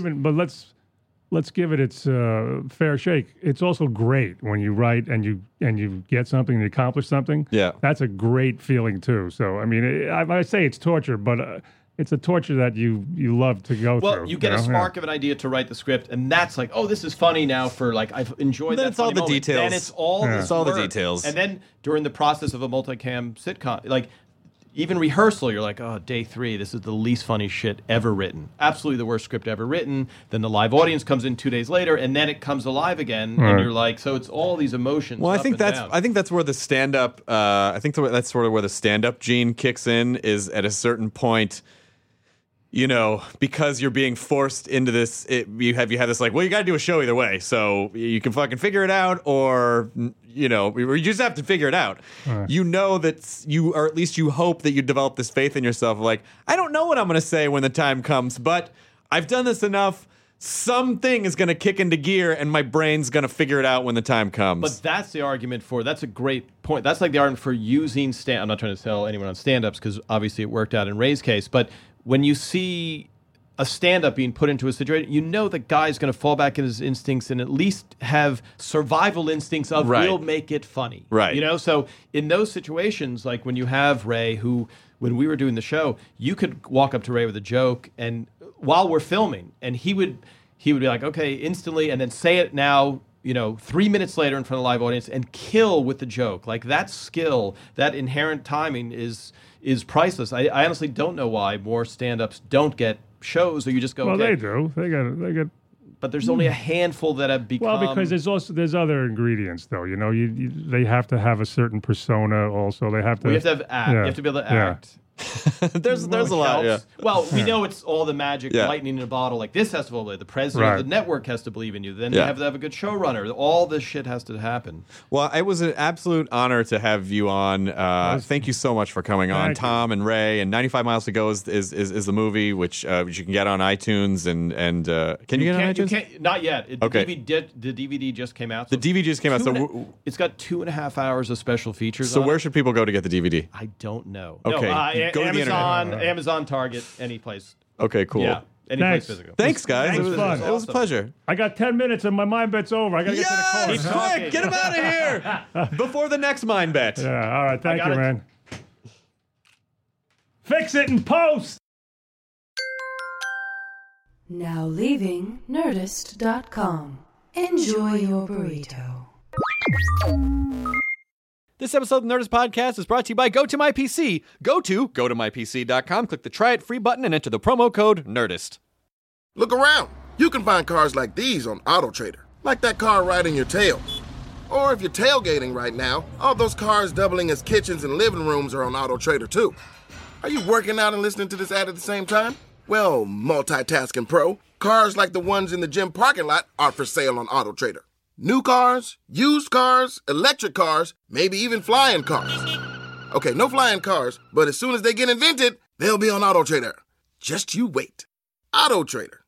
let's give it its fair shake. It's also great when you write and you get something and you accomplish something. Yeah, that's a great feeling too. So I mean, I say it's torture, but it's a torture that you love to go through. Well, you get a spark of an idea to write the script, and that's like, oh, this is funny now. For like, I've enjoyed that. Then it's all the details. Then it's all the details. And then during the process of a multicam sitcom, like. Even rehearsal, you're like, oh, day 3, this is the least funny shit ever written. Absolutely the worst script ever written. Then the live audience comes in 2 days later, and then it comes alive again, and you're like, so it's all these emotions. Well, I think that's where the stand-up. That's sort of where the stand-up gene kicks in. Is at a certain point. Because you're being forced into this, you have this like, well, you got to do a show either way, so you can fucking figure it out, or you just have to figure it out. Right. Or at least you hope that you develop this faith in yourself. Like, I don't know what I'm going to say when the time comes, but I've done this enough, something is going to kick into gear and my brain's going to figure it out when the time comes. But that's the argument that's a great point. That's like the argument for using I'm not trying to tell anyone on stand-ups because obviously it worked out in Ray's case, but when you see a stand-up being put into a situation, you know the guy's going to fall back in his instincts and at least have survival instincts of we'll make it funny. Right. You know, so in those situations, like when you have Ray, who, when we were doing the show, you could walk up to Ray with a joke and while we're filming, and he would be like, okay, instantly, and then say it now, 3 minutes later in front of a live audience and kill with the joke. Like that skill, that inherent timing is priceless. I honestly don't know why more stand-ups don't get shows, or you just go, well, okay. They do. They got. But there's only a handful that have become. Well, because there's other ingredients though. They have to have a certain persona. Also, they have to. You have to have act. Yeah. You have to be able to act. there's a lot. Yeah. Well, we know it's all the magic, lightning in a bottle. Like this has to the president of the network has to believe in you. Then you have to have a good showrunner. All this shit has to happen. Well, it was an absolute honor to have you on. Thank you so much for coming on, Tom and Ray. And 95 Miles to Go is the movie, which you can get on iTunes and can you get on iTunes? Not yet. Okay. The DVD just came out. So the DVD just came out. So it's got 2.5 hours of special features. So where should people go to get the DVD? I don't know. Okay. No, go to the internet. Amazon, Target, any place. Okay, cool. Yeah, any place physical. Thanks, guys. It was a pleasure. I got 10 minutes and my mind bet's over. I got to get to the car. Quick, get him out of here before the next mind bet. Yeah, all right. Thank you, man. Fix it in post. Now leaving Nerdist.com. Enjoy your burrito. This episode of the Nerdist Podcast is brought to you by GoToMyPC. Go to GoToMyPC.com, click the Try It Free button, and enter the promo code NERDIST. Look around. You can find cars like these on AutoTrader, like that car riding your tail. Or if you're tailgating right now, all those cars doubling as kitchens and living rooms are on AutoTrader too. Are you working out and listening to this ad at the same time? Well, multitasking pro, cars like the ones in the gym parking lot are for sale on AutoTrader. New cars, used cars, electric cars, maybe even flying cars. Okay, no flying cars, but as soon as they get invented, they'll be on AutoTrader. Just you wait. AutoTrader.